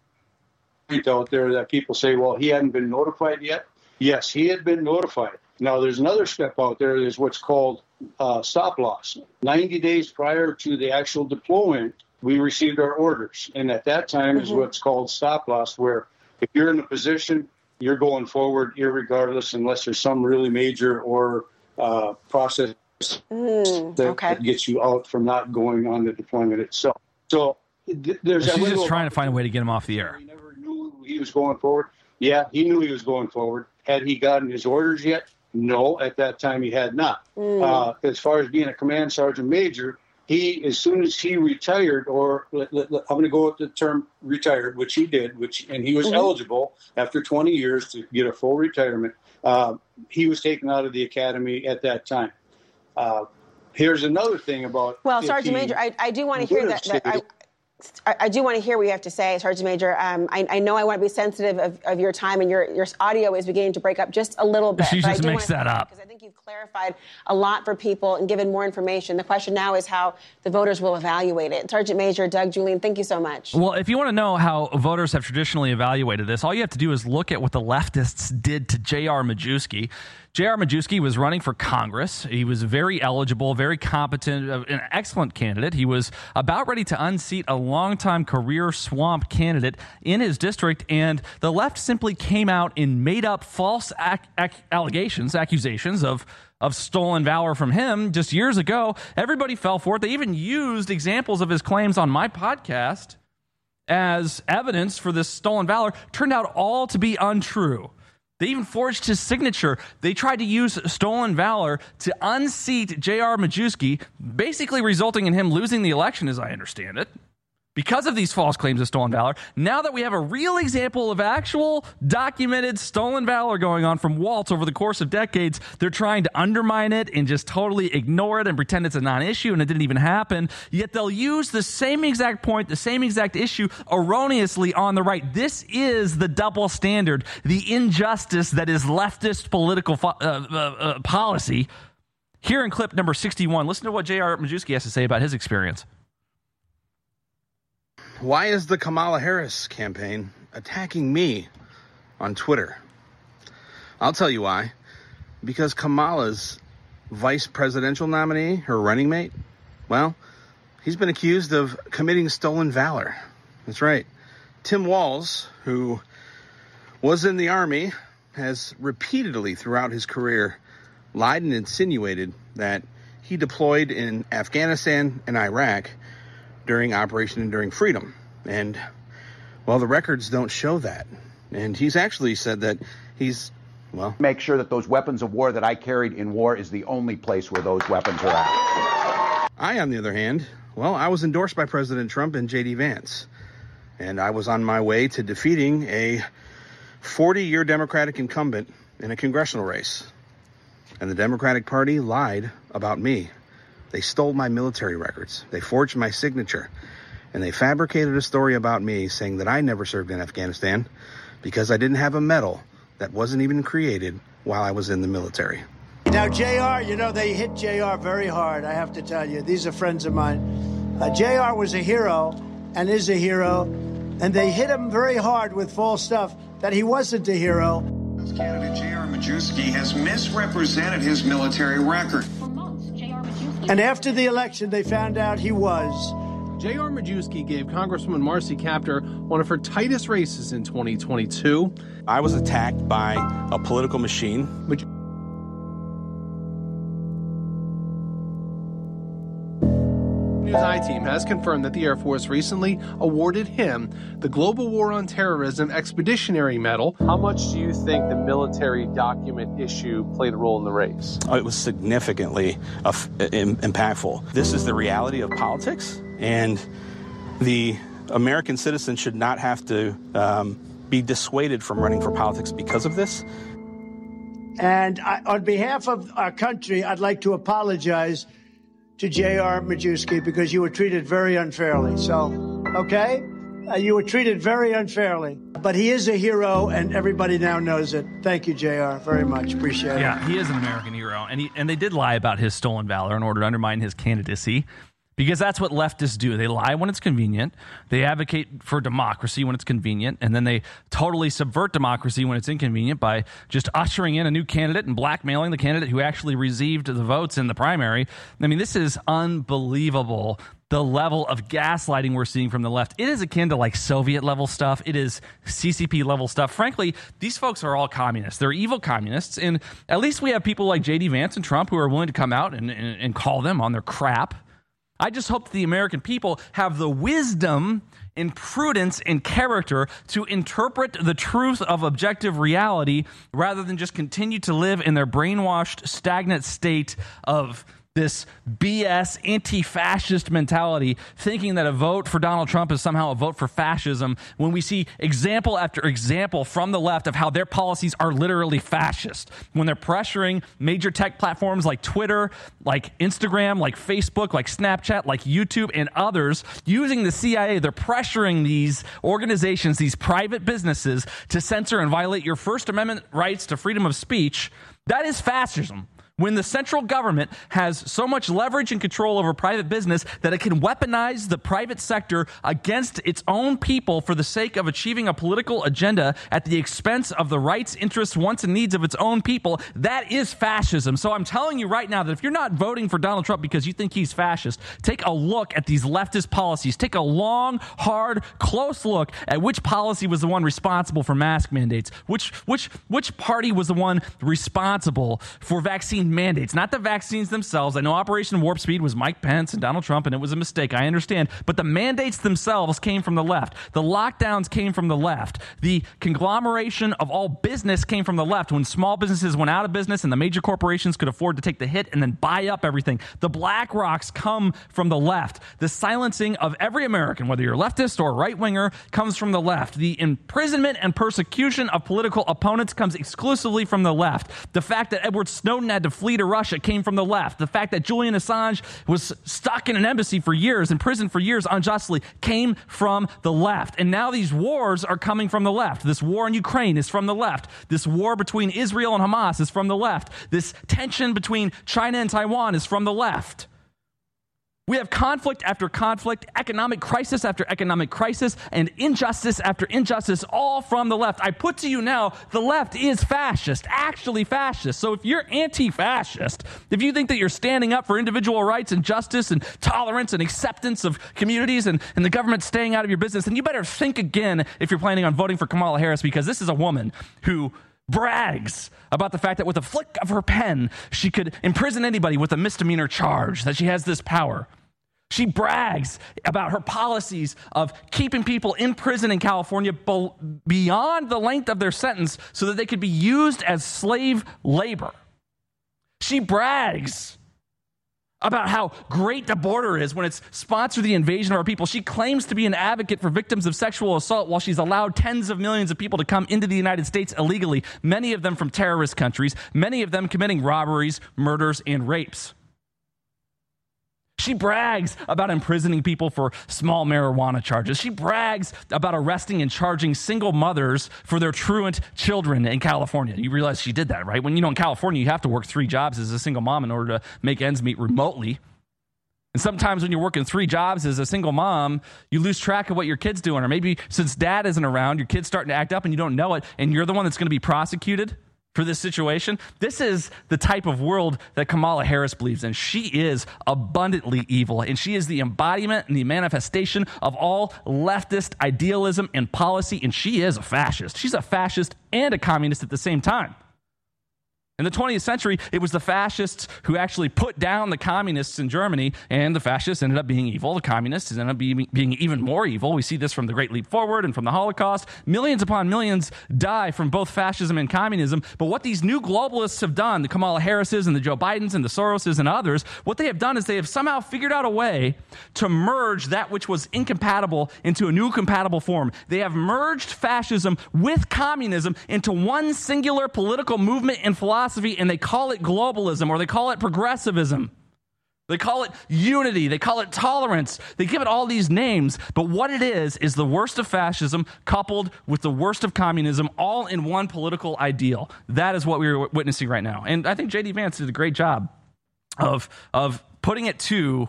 out there that people say, well, he hadn't been notified yet. Yes, he had been notified. Now, there's another step out there. There's what's called uh, stop loss. ninety days prior to the actual deployment, we received our orders. And at that time is Mhm. what's called stop loss, where if you're in a position, you're going forward irregardless, unless there's some really major or uh, process Mm, that, okay. that gets you out from not going on the deployment itself. So th- there's that She's window just of trying to find a way to get him off the air. he was going forward. Yeah, he knew he was going forward. Had he gotten his orders yet? No, at that time he had not. Mm. Uh, as far as being a command sergeant major, he, as soon as he retired, or let, let, let, I'm going to go with the term retired, which he did, which and he was Mhm. eligible after twenty years to get a full retirement. Uh, he was taken out of the academy at that time. Uh, here's another thing about Well, if Sergeant he Major, I, I do want to hear would that. have that I, stayed- I, I do want to hear what you have to say, Sergeant Major. Um, I, I know I want to be sensitive of, of your time, and your, your audio is beginning to break up just a little bit. She but I just do makes wanna- that up. Because I think you've clarified a lot for people and given more information. The question now is how the voters will evaluate it. Sergeant Major Doug Julian, thank you so much. Well, if you want to know how voters have traditionally evaluated this, all you have to do is look at what the leftists did to J R. Majewski. J R. Majewski was running for Congress. He was very eligible, very competent, uh, an excellent candidate. He was about ready to unseat a longtime career swamp candidate in his district, and the left simply came out and made up false ac- ac- allegations, accusations of of stolen valor from him just years ago. Everybody fell for it. They even used examples of his claims on my podcast as evidence for this stolen valor. Turned out all to be untrue. They even forged his signature. They tried to use stolen valor to unseat J R. Majewski, basically resulting in him losing the election, as I understand it, because of these false claims of stolen valor. Now that we have a real example of actual documented stolen valor going on from Waltz over the course of decades, they're trying to undermine it and just totally ignore it and pretend it's a non-issue and it didn't even happen. Yet they'll use the same exact point, the same exact issue erroneously on the right. This is the double standard, the injustice that is leftist political fo- uh, uh, uh, policy. Here in clip number sixty-one, listen to what J R. Majewski has to say about his experience. Why is the Kamala Harris campaign attacking me on Twitter? I'll tell you why. Because Kamala's vice presidential nominee, her running mate, well, he's been accused of committing stolen valor. That's right. Tim Walz, who was in the Army, has repeatedly throughout his career lied and insinuated that he deployed in Afghanistan and Iraq during Operation Enduring Freedom. And, well, the records don't show that. And he's actually said that he's, well... Make sure that those weapons of war that I carried in war is the only place where those weapons are at. I, on the other hand, well, I was endorsed by President Trump and J D Vance. And I was on my way to defeating a forty-year Democratic incumbent in a congressional race. And the Democratic Party lied about me. They stole my military records. They forged my signature. And they fabricated a story about me saying that I never served in Afghanistan because I didn't have a medal that wasn't even created while I was in the military. Now, J R, you know, they hit J R very hard, I have to tell you. These are friends of mine. Uh, J R was a hero and is a hero, and they hit him very hard with false stuff that he wasn't a hero. Candidate J R Majewski has misrepresented his military record. For months, J R Majewski... And after the election, they found out he was. J R Majewski gave Congresswoman Marcy Kaptur one of her tightest races in twenty twenty-two. I was attacked by a political machine. Maj- News I-Team has confirmed that the Air Force recently awarded him the Global War on Terrorism Expeditionary Medal. How much do you think the military document issue played a role in the race? Oh, it was significantly uh, in, impactful. This is the reality of politics, and the American citizen should not have to um, be dissuaded from running for politics because of this. And I, on behalf of our country, I'd like to apologize to J R Majewski because you were treated very unfairly. So, okay? Uh, you were treated very unfairly. But he is a hero, and everybody now knows it. Thank you, J R, very much. Appreciate it. Yeah, he is an American hero. And, he, and they did lie about his stolen valor in order to undermine his candidacy. Because that's what leftists do. They lie when it's convenient. They advocate for democracy when it's convenient. And then they totally subvert democracy when it's inconvenient by just ushering in a new candidate and blackmailing the candidate who actually received the votes in the primary. I mean, this is unbelievable, the level of gaslighting we're seeing from the left. It is akin to like Soviet level stuff. It is C C P level stuff. Frankly, these folks are all communists. They're evil communists. And at least we have people like J D Vance and Trump who are willing to come out and, and, and call them on their crap. I just hope that the American people have the wisdom and prudence and character to interpret the truth of objective reality rather than just continue to live in their brainwashed, stagnant state of this B S anti-fascist mentality, thinking that a vote for Donald Trump is somehow a vote for fascism, when we see example after example from the left of how their policies are literally fascist. When they're pressuring major tech platforms like Twitter, like Instagram, like Facebook, like Snapchat, like YouTube, and others, using the C I A, they're pressuring these organizations, these private businesses, to censor and violate your First Amendment rights to freedom of speech. That is fascism. When the central government has so much leverage and control over private business that it can weaponize the private sector against its own people for the sake of achieving a political agenda at the expense of the rights, interests, wants, and needs of its own people, that is fascism. So I'm telling you right now that if you're not voting for Donald Trump because you think he's fascist, take a look at these leftist policies. Take a long, hard, close look at which policy was the one responsible for mask mandates, which which which party was the one responsible for vaccine mandates, not the vaccines themselves. I know Operation Warp Speed was Mike Pence and Donald Trump, and it was a mistake. I understand. But the mandates themselves came from the left. The lockdowns came from the left. The conglomeration of all business came from the left. When small businesses went out of business and the major corporations could afford to take the hit and then buy up everything, the Black Rocks come from the left. The silencing of every American, whether you're leftist or right-winger, comes from the left. The imprisonment and persecution of political opponents comes exclusively from the left. The fact that Edward Snowden had to flee to Russia came from the left. The fact that Julian Assange was stuck in an embassy for years, in prison for years unjustly, came from the left. And now these wars are coming from the left. This war in Ukraine is from the left. This war between Israel and Hamas is from the left. This tension between China and Taiwan is from the left. We have conflict after conflict, economic crisis after economic crisis, and injustice after injustice, all from the left. I put to you now, the left is fascist, actually fascist. So if you're anti-fascist, if you think that you're standing up for individual rights and justice and tolerance and acceptance of communities and, and the government staying out of your business, then you better think again if you're planning on voting for Kamala Harris, because this is a woman who brags about the fact that with a flick of her pen, she could imprison anybody with a misdemeanor charge, that she has this power. She brags about her policies of keeping people in prison in California be- beyond the length of their sentence so that they could be used as slave labor. She brags about how great the border is when it's sponsored the invasion of our people. She claims to be an advocate for victims of sexual assault while she's allowed tens of millions of people to come into the United States illegally, many of them from terrorist countries, many of them committing robberies, murders, and rapes. She brags about imprisoning people for small marijuana charges. She brags about arresting and charging single mothers for their truant children in California. You realize she did that, right? When you know in California, you have to work three jobs as a single mom in order to make ends meet remotely. And sometimes when you're working three jobs as a single mom, you lose track of what your kid's doing. Or maybe since dad isn't around, your kid's starting to act up and you don't know it, and you're the one that's going to be prosecuted for this situation. This is the type of world that Kamala Harris believes in. She is abundantly evil, and she is the embodiment and the manifestation of all leftist idealism and policy, and she is a fascist. She's a fascist and a communist at the same time. In the twentieth century, it was the fascists who actually put down the communists in Germany, and the fascists ended up being evil. The communists ended up being, being even more evil. We see this from the Great Leap Forward and from the Holocaust. Millions upon millions die from both fascism and communism. But what these new globalists have done, the Kamala Harrises and the Joe Bidens and the Soroses and others, what they have done is they have somehow figured out a way to merge that which was incompatible into a new compatible form. They have merged fascism with communism into one singular political movement and philosophy, and they call it globalism, or they call it progressivism. They call it unity. They call it tolerance. They give it all these names. But what it is, is the worst of fascism coupled with the worst of communism, all in one political ideal. That is what we're witnessing right now. And I think J D Vance did a great job of, of putting it to,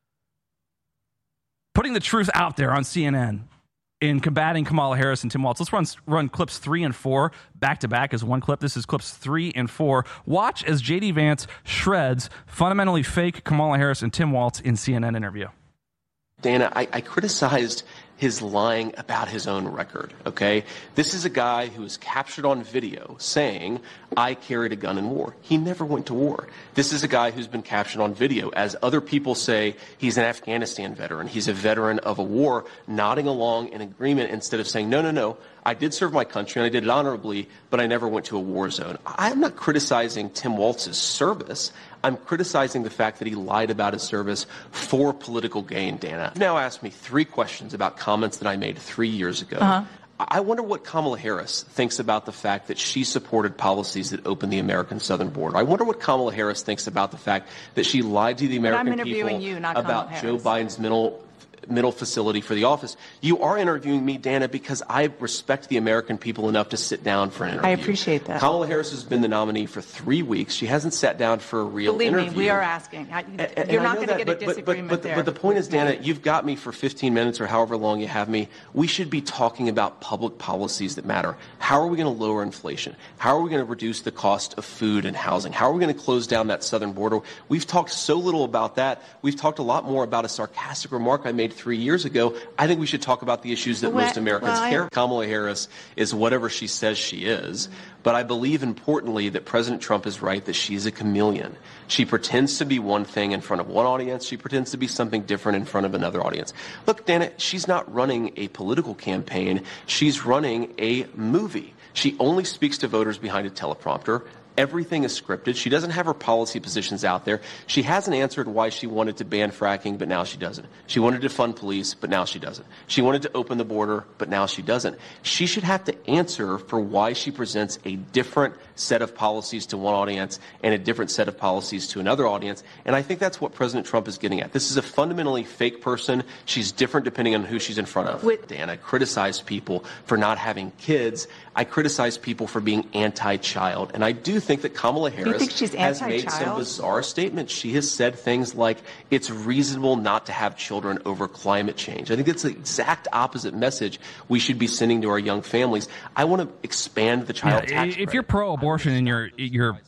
putting the truth out there on C N N in combating Kamala Harris and Tim Walz. Let's run run clips three and four back to back as one clip. This is clips three and four. Watch as J D Vance shreds fundamentally fake Kamala Harris and Tim Walz in C N N interview. Dana, I, I criticized his lying about his own record, okay? This is a guy who was captured on video saying, I carried a gun in war. He never went to war. This is a guy who's been captured on video. As other people say, he's an Afghanistan veteran. He's a veteran of a war, nodding along in agreement instead of saying, no, no, no, I did serve my country and I did it honorably, but I never went to a war zone. I'm not criticizing Tim Walz's service. I'm criticizing the fact that he lied about his service for political gain, Dana. You've now asked me three questions about comments that I made three years ago. Uh-huh. I wonder what Kamala Harris thinks about the fact that she supported policies that opened the American southern border. I wonder what Kamala Harris thinks about the fact that she lied to the American people you, not about Kamala Joe Harris. Biden's middle middle facility for the office. You are interviewing me, Dana, because I respect the American people enough to sit down for an interview. I appreciate that. Kamala Harris has been the nominee for three weeks. She hasn't sat down for a real Believe interview. me, we are asking. I, And you're I not know going to that, get but, a but, disagreement but, but, there. but the point is, Dana, you've got me for fifteen minutes or however long you have me. We should be talking about public policies that matter. How are we going to lower inflation? How are we going to reduce the cost of food and housing? How are we going to close down that southern border? We've talked so little about that. We've talked a lot more about a sarcastic remark I made three years ago. I think we should talk about the issues that Well, most Americans well, I- care. Kamala Harris is whatever she says she is, but I believe importantly that President Trump is right that she's a chameleon. She pretends to be one thing in front of one audience. She pretends to be something different in front of another audience. Look, Dana, she's not running a political campaign. She's running a movie. She only speaks to voters behind a teleprompter. Everything is scripted. She doesn't have her policy positions out there. She hasn't answered why she wanted to ban fracking, but now she doesn't. She wanted to fund police, but now she doesn't. She wanted to open the border, but now she doesn't. She should have to answer for why she presents a different set of policies to one audience and a different set of policies to another audience. And I think that's what President Trump is getting at. This is a fundamentally fake person. She's different depending on who she's in front of. With- Dan, I criticize people for not having kids. I criticize people for being anti-child. And I do think that Kamala Harris think she's has made some anti-child? bizarre statements. She has said things like, it's reasonable not to have children over climate change. I think that's the exact opposite message we should be sending to our young families. I want to expand the child Yeah, tax if you're pro-abortion and you're you're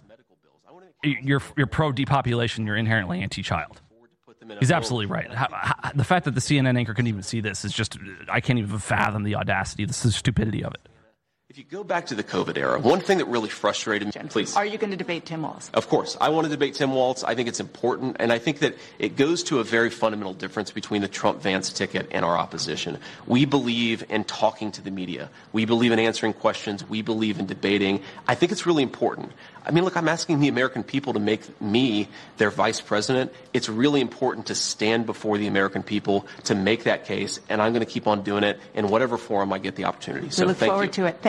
you're you're pro-depopulation, you're inherently anti-child. He's absolutely right. How, how, the fact that the C N N anchor couldn't even see this is just, I can't even fathom the audacity, the stupidity of it. If you go back to the COVID era, one thing that really frustrated me, please. Are you going to debate Tim Walz? Of course. I want to debate Tim Walz. I think it's important. And I think that it goes to a very fundamental difference between the Trump-Vance ticket and our opposition. We believe in talking to the media. We believe in answering questions. We believe in debating. I think it's really important. I mean, look, I'm asking the American people to make me their vice president. It's really important to stand before the American people to make that case. And I'm going to keep on doing it in whatever forum I get the opportunity. So we look thank forward you. to it. Thank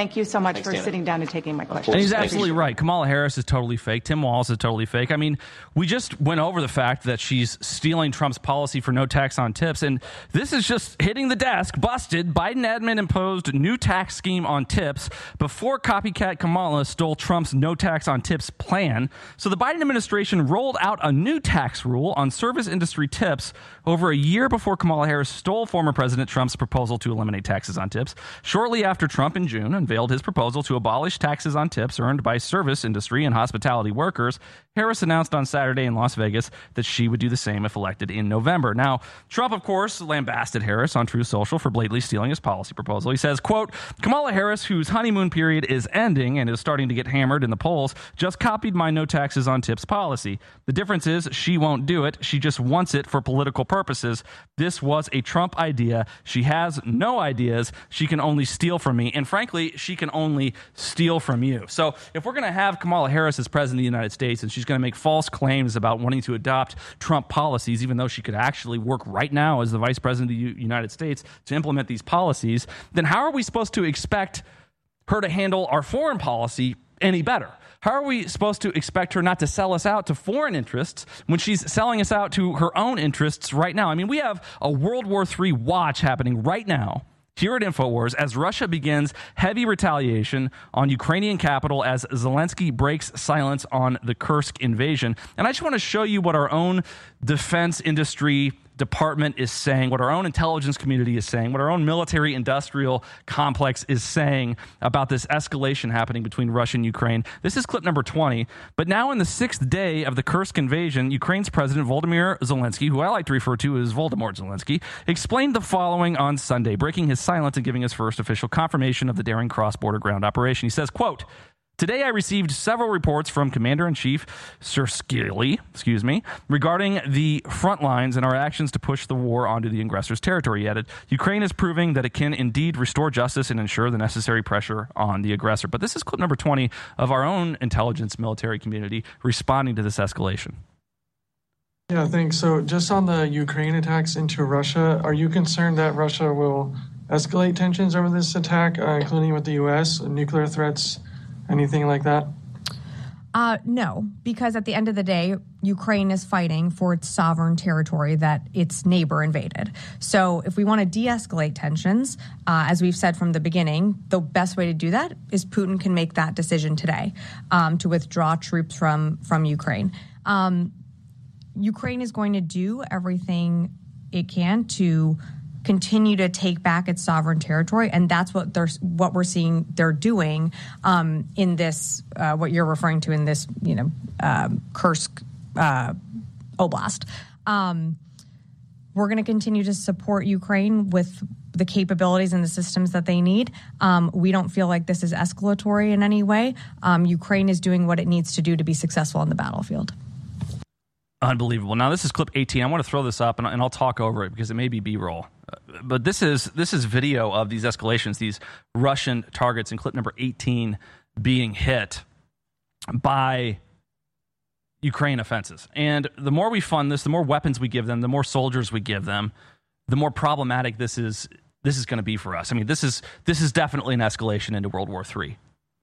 Thank you so much Thanks, for Dana. sitting down and taking my question. And he's absolutely right. Kamala Harris is totally fake. Tim Walz is totally fake. I mean, we just went over the fact that she's stealing Trump's policy for no tax on tips, and this is just hitting the desk. Busted. Biden admin imposed new tax scheme on tips before copycat Kamala stole Trump's no tax on tips plan. So the Biden administration rolled out a new tax rule on service industry tips over a year before Kamala Harris stole former President Trump's proposal to eliminate taxes on tips. Shortly after Trump in June unveiled his proposal to abolish taxes on tips earned by service industry and hospitality workers, Harris announced on Saturday in Las Vegas that she would do the same if elected in November. Now, Trump, of course, lambasted Harris on Truth Social for blatantly stealing his policy proposal. He says, quote, Kamala Harris, whose honeymoon period is ending and is starting to get hammered in the polls, just copied my no taxes on tips policy. The difference is she won't do it. She just wants it for political purposes. This was a Trump idea. She has no ideas. She can only steal from me. And frankly, she can only steal from you. So if we're going to have Kamala Harris as president of the United States and she's going to make false claims about wanting to adopt Trump policies, even though she could actually work right now as the vice president of the U- United States to implement these policies, then how are we supposed to expect her to handle our foreign policy any better? How are we supposed to expect her not to sell us out to foreign interests when she's selling us out to her own interests right now? I mean, we have a World War Three watch happening right now here at InfoWars as Russia begins heavy retaliation on Ukrainian capital as Zelensky breaks silence on the Kursk invasion. And I just want to show you what our own defense industry department is saying, what our own intelligence community is saying, what our own military industrial complex is saying about this escalation happening between Russia and Ukraine. This is clip number twenty. But now in the sixth day of the Kursk invasion, Ukraine's President Volodymyr Zelensky, who I like to refer to as Voldemort Zelensky, explained the following on Sunday, breaking his silence and giving his first official confirmation of the daring cross-border ground operation. He says, quote, today I received several reports from Commander-in-Chief Syrskyi, excuse me, regarding the front lines and our actions to push the war onto the aggressor's territory. He added, Ukraine is proving that it can indeed restore justice and ensure the necessary pressure on the aggressor. But this is clip number twenty of our own intelligence military community responding to this escalation. Yeah, thanks. So just on the Ukraine attacks into Russia, are you concerned that Russia will escalate tensions over this attack, uh, including with the U S, nuclear threats, anything like that? Uh, no, because at the end of the day, Ukraine is fighting for its sovereign territory that its neighbor invaded. So if we want to de-escalate tensions, uh, as we've said from the beginning, the best way to do that is Putin can make that decision today um, to withdraw troops from, from Ukraine. Um, Ukraine is going to do everything it can to continue to take back its sovereign territory, and that's what they're what we're seeing they're doing um, in this uh, what you're referring to in this you know um, Kursk uh, Oblast. Um, we're going to continue to support Ukraine with the capabilities and the systems that they need. Um, we don't feel like this is escalatory in any way. Um, Ukraine is doing what it needs to do to be successful on the battlefield. Unbelievable. Now, this is clip eighteen. I want to throw this up, and, and I'll talk over it because it may be B-roll. Uh, but this is this is video of these escalations, these Russian targets in clip number eighteen being hit by Ukraine offenses. And the more we fund this, the more weapons we give them, the more soldiers we give them, the more problematic this is this is going to be for us. I mean, this is this is definitely an escalation into World War Three.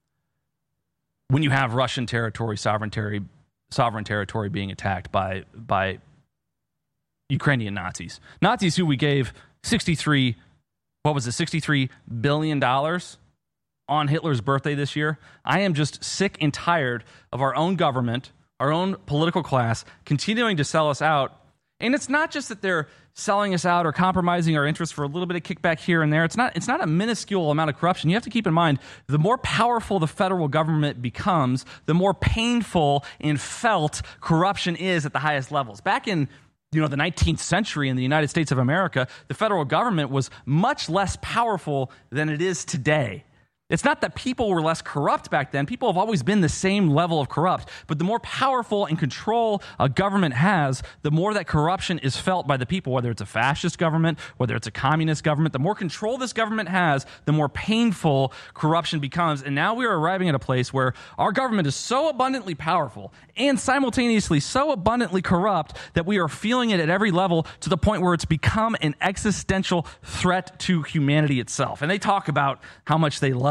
When you have Russian territory, sovereign territory, sovereign territory being attacked by by Ukrainian Nazis. Nazis who we gave sixty-three, what was it, sixty-three billion dollars on Hitler's birthday this year. I am just sick and tired of our own government, our own political class, continuing to sell us out. And it's not just that they're selling us out or compromising our interests for a little bit of kickback here and there. It's not, it's not a minuscule amount of corruption. You have to keep in mind, the more powerful the federal government becomes, the more painful and felt corruption is at the highest levels. Back in you know, the nineteenth century in the United States of America, the federal government was much less powerful than it is today. It's not that people were less corrupt back then. People have always been the same level of corrupt. But the more powerful and control a government has, the more that corruption is felt by the people, whether it's a fascist government, whether it's a communist government. The more control this government has, the more painful corruption becomes. And now we are arriving at a place where our government is so abundantly powerful and simultaneously so abundantly corrupt that we are feeling it at every level to the point where it's become an existential threat to humanity itself. And they talk about how much they love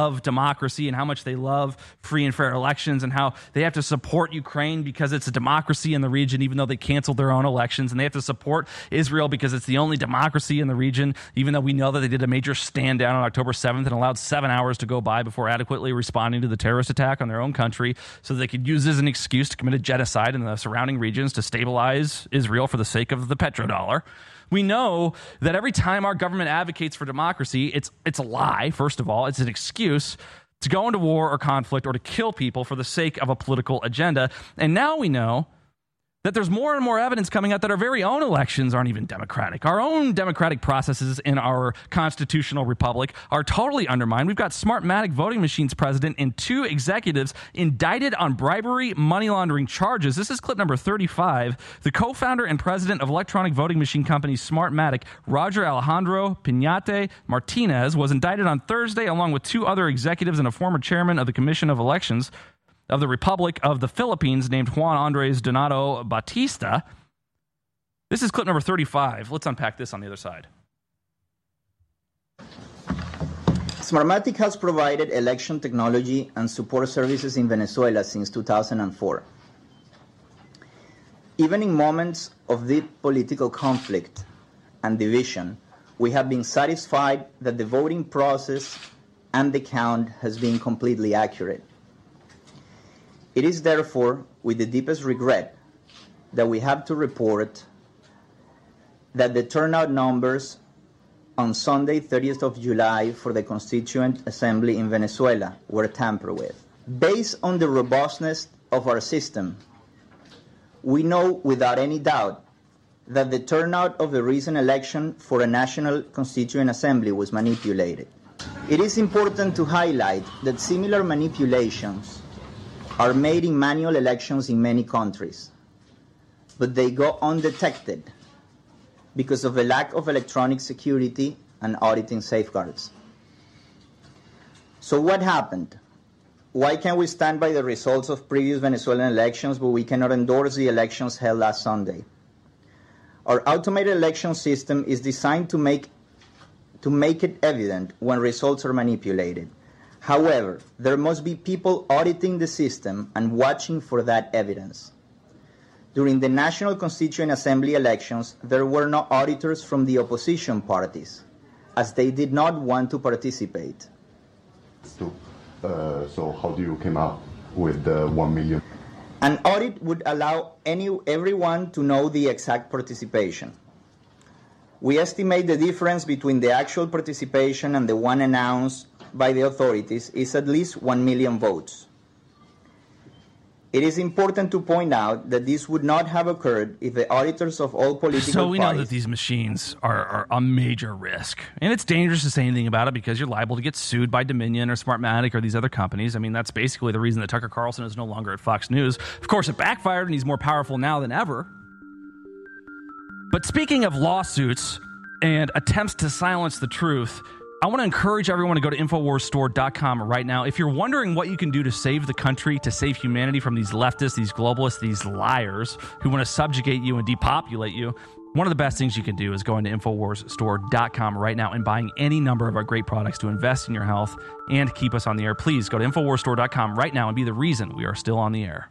love democracy and how much they love free and fair elections and how they have to support Ukraine because it's a democracy in the region, even though they canceled their own elections, and they have to support Israel because it's the only democracy in the region, even though we know that they did a major stand down on October seventh and allowed seven hours to go by before adequately responding to the terrorist attack on their own country so they could use this as an excuse to commit a genocide in the surrounding regions to stabilize Israel for the sake of the petrodollar. We know that every time our government advocates for democracy, it's it's a lie, first of all. It's an excuse to go into war or conflict or to kill people for the sake of a political agenda. And now we know that there's more and more evidence coming out that our very own elections aren't even democratic. Our own democratic processes in our constitutional republic are totally undermined. We've got Smartmatic voting machines president and two executives indicted on bribery, money laundering charges. This is clip number thirty-five. The co-founder and president of electronic voting machine company Smartmatic, Roger Alejandro Piñate Martinez, was indicted on Thursday along with two other executives and a former chairman of the Commission of Elections of the Republic of the Philippines named Juan Andres Donato Batista. This is clip number thirty-five. Let's unpack this on the other side. Smartmatic has provided election technology and support services in Venezuela since two thousand four. Even in moments of deep political conflict and division, we have been satisfied that the voting process and the count has been completely accurate. It is therefore with the deepest regret that we have to report that the turnout numbers on Sunday, thirtieth of July, for the Constituent Assembly in Venezuela were tampered with. Based on the robustness of our system, we know without any doubt that the turnout of the recent election for a National Constituent Assembly was manipulated. It is important to highlight that similar manipulations are made in manual elections in many countries, but they go undetected because of a lack of electronic security and auditing safeguards. So what happened? Why can we stand by the results of previous Venezuelan elections, but we cannot endorse the elections held last Sunday? Our automated election system is designed to make, to make it evident when results are manipulated. However, there must be people auditing the system and watching for that evidence. During the National Constituent Assembly elections, there were no auditors from the opposition parties, as they did not want to participate. So, uh, so how do you come up with the one million? An audit would allow any, everyone to know the exact participation. We estimate the difference between the actual participation and the one announced by the authorities is at least one million votes. It is important to point out that this would not have occurred if the auditors of all political So we parties... know that these machines are, are a major risk. And it's dangerous to say anything about it because you're liable to get sued by Dominion or Smartmatic or these other companies. I mean, that's basically the reason that Tucker Carlson is no longer at Fox News. Of course, it backfired and he's more powerful now than ever. But speaking of lawsuits and attempts to silence the truth, I want to encourage everyone to go to Infowars Store dot com right now. If you're wondering what you can do to save the country, to save humanity from these leftists, these globalists, these liars who want to subjugate you and depopulate you, one of the best things you can do is go into Infowars Store dot com right now and buying any number of our great products to invest in your health and keep us on the air. Please go to Infowars Store dot com right now and be the reason we are still on the air.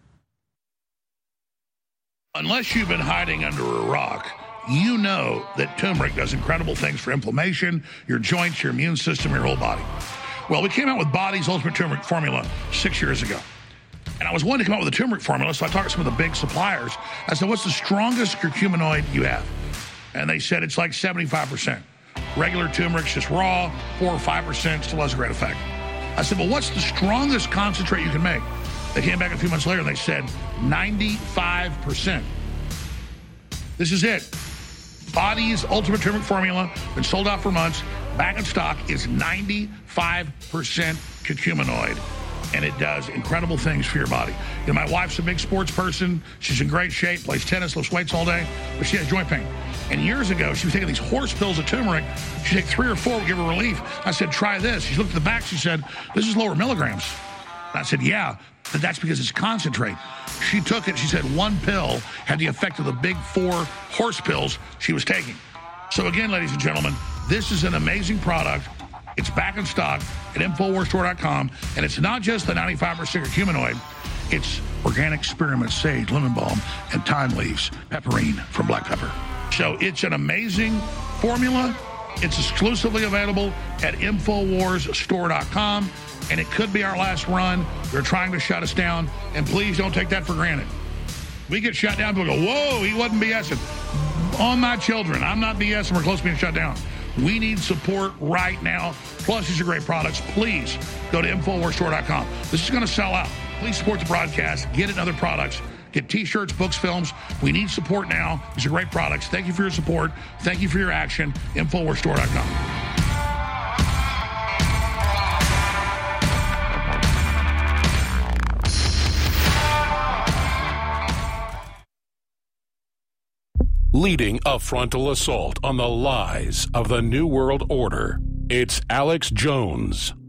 Unless you've been hiding under a rock, you know that turmeric does incredible things for inflammation, your joints, your immune system, your whole body. Well, we came out with Body's Ultimate Turmeric Formula six years ago. And I was wanting to come out with a turmeric formula, so I talked to some of the big suppliers. I said, what's the strongest curcuminoid you have? And they said it's like seventy-five percent. Regular turmeric's just raw, four or five percent, still has a great effect. I said, well, what's the strongest concentrate you can make? They came back a few months later and they said ninety-five percent. This is it. Body's Ultimate Turmeric Formula, been sold out for months, back in stock, is ninety-five percent curcuminoid, and it does incredible things for your body. You know, my wife's a big sports person. She's in great shape, plays tennis, lifts weights all day, but she has joint pain. And years ago, she was taking these horse pills of turmeric. She'd take three or four, would give her relief. I said, try this. She looked at the back, she said, this is lower milligrams. And I said, yeah, but that's because it's concentrate. She took it. She said one pill had the effect of the big four horse pills she was taking. So again, ladies and gentlemen, this is an amazing product. It's back in stock at Infowars Store dot com, and it's not just the ninety-five percent humanoid. It's organic spearmint, sage, lemon balm, and thyme leaves, pepperine from black pepper. So it's an amazing formula. It's exclusively available at Infowars Store dot com, and it could be our last run. They're trying to shut us down, and please don't take that for granted. We get shut down, people go, whoa, he wasn't BSing. On my children, I'm not BSing, we're close to being shut down. We need support right now. Plus, these are great products. Please go to Infowars Store dot com. This is going to sell out. Please support the broadcast. Get it in other products. Get T-shirts, books, films. We need support now. These are great products. Thank you for your support. Thank you for your action. Infowars Store dot com. Leading a frontal assault on the lies of the New World Order, it's Alex Jones.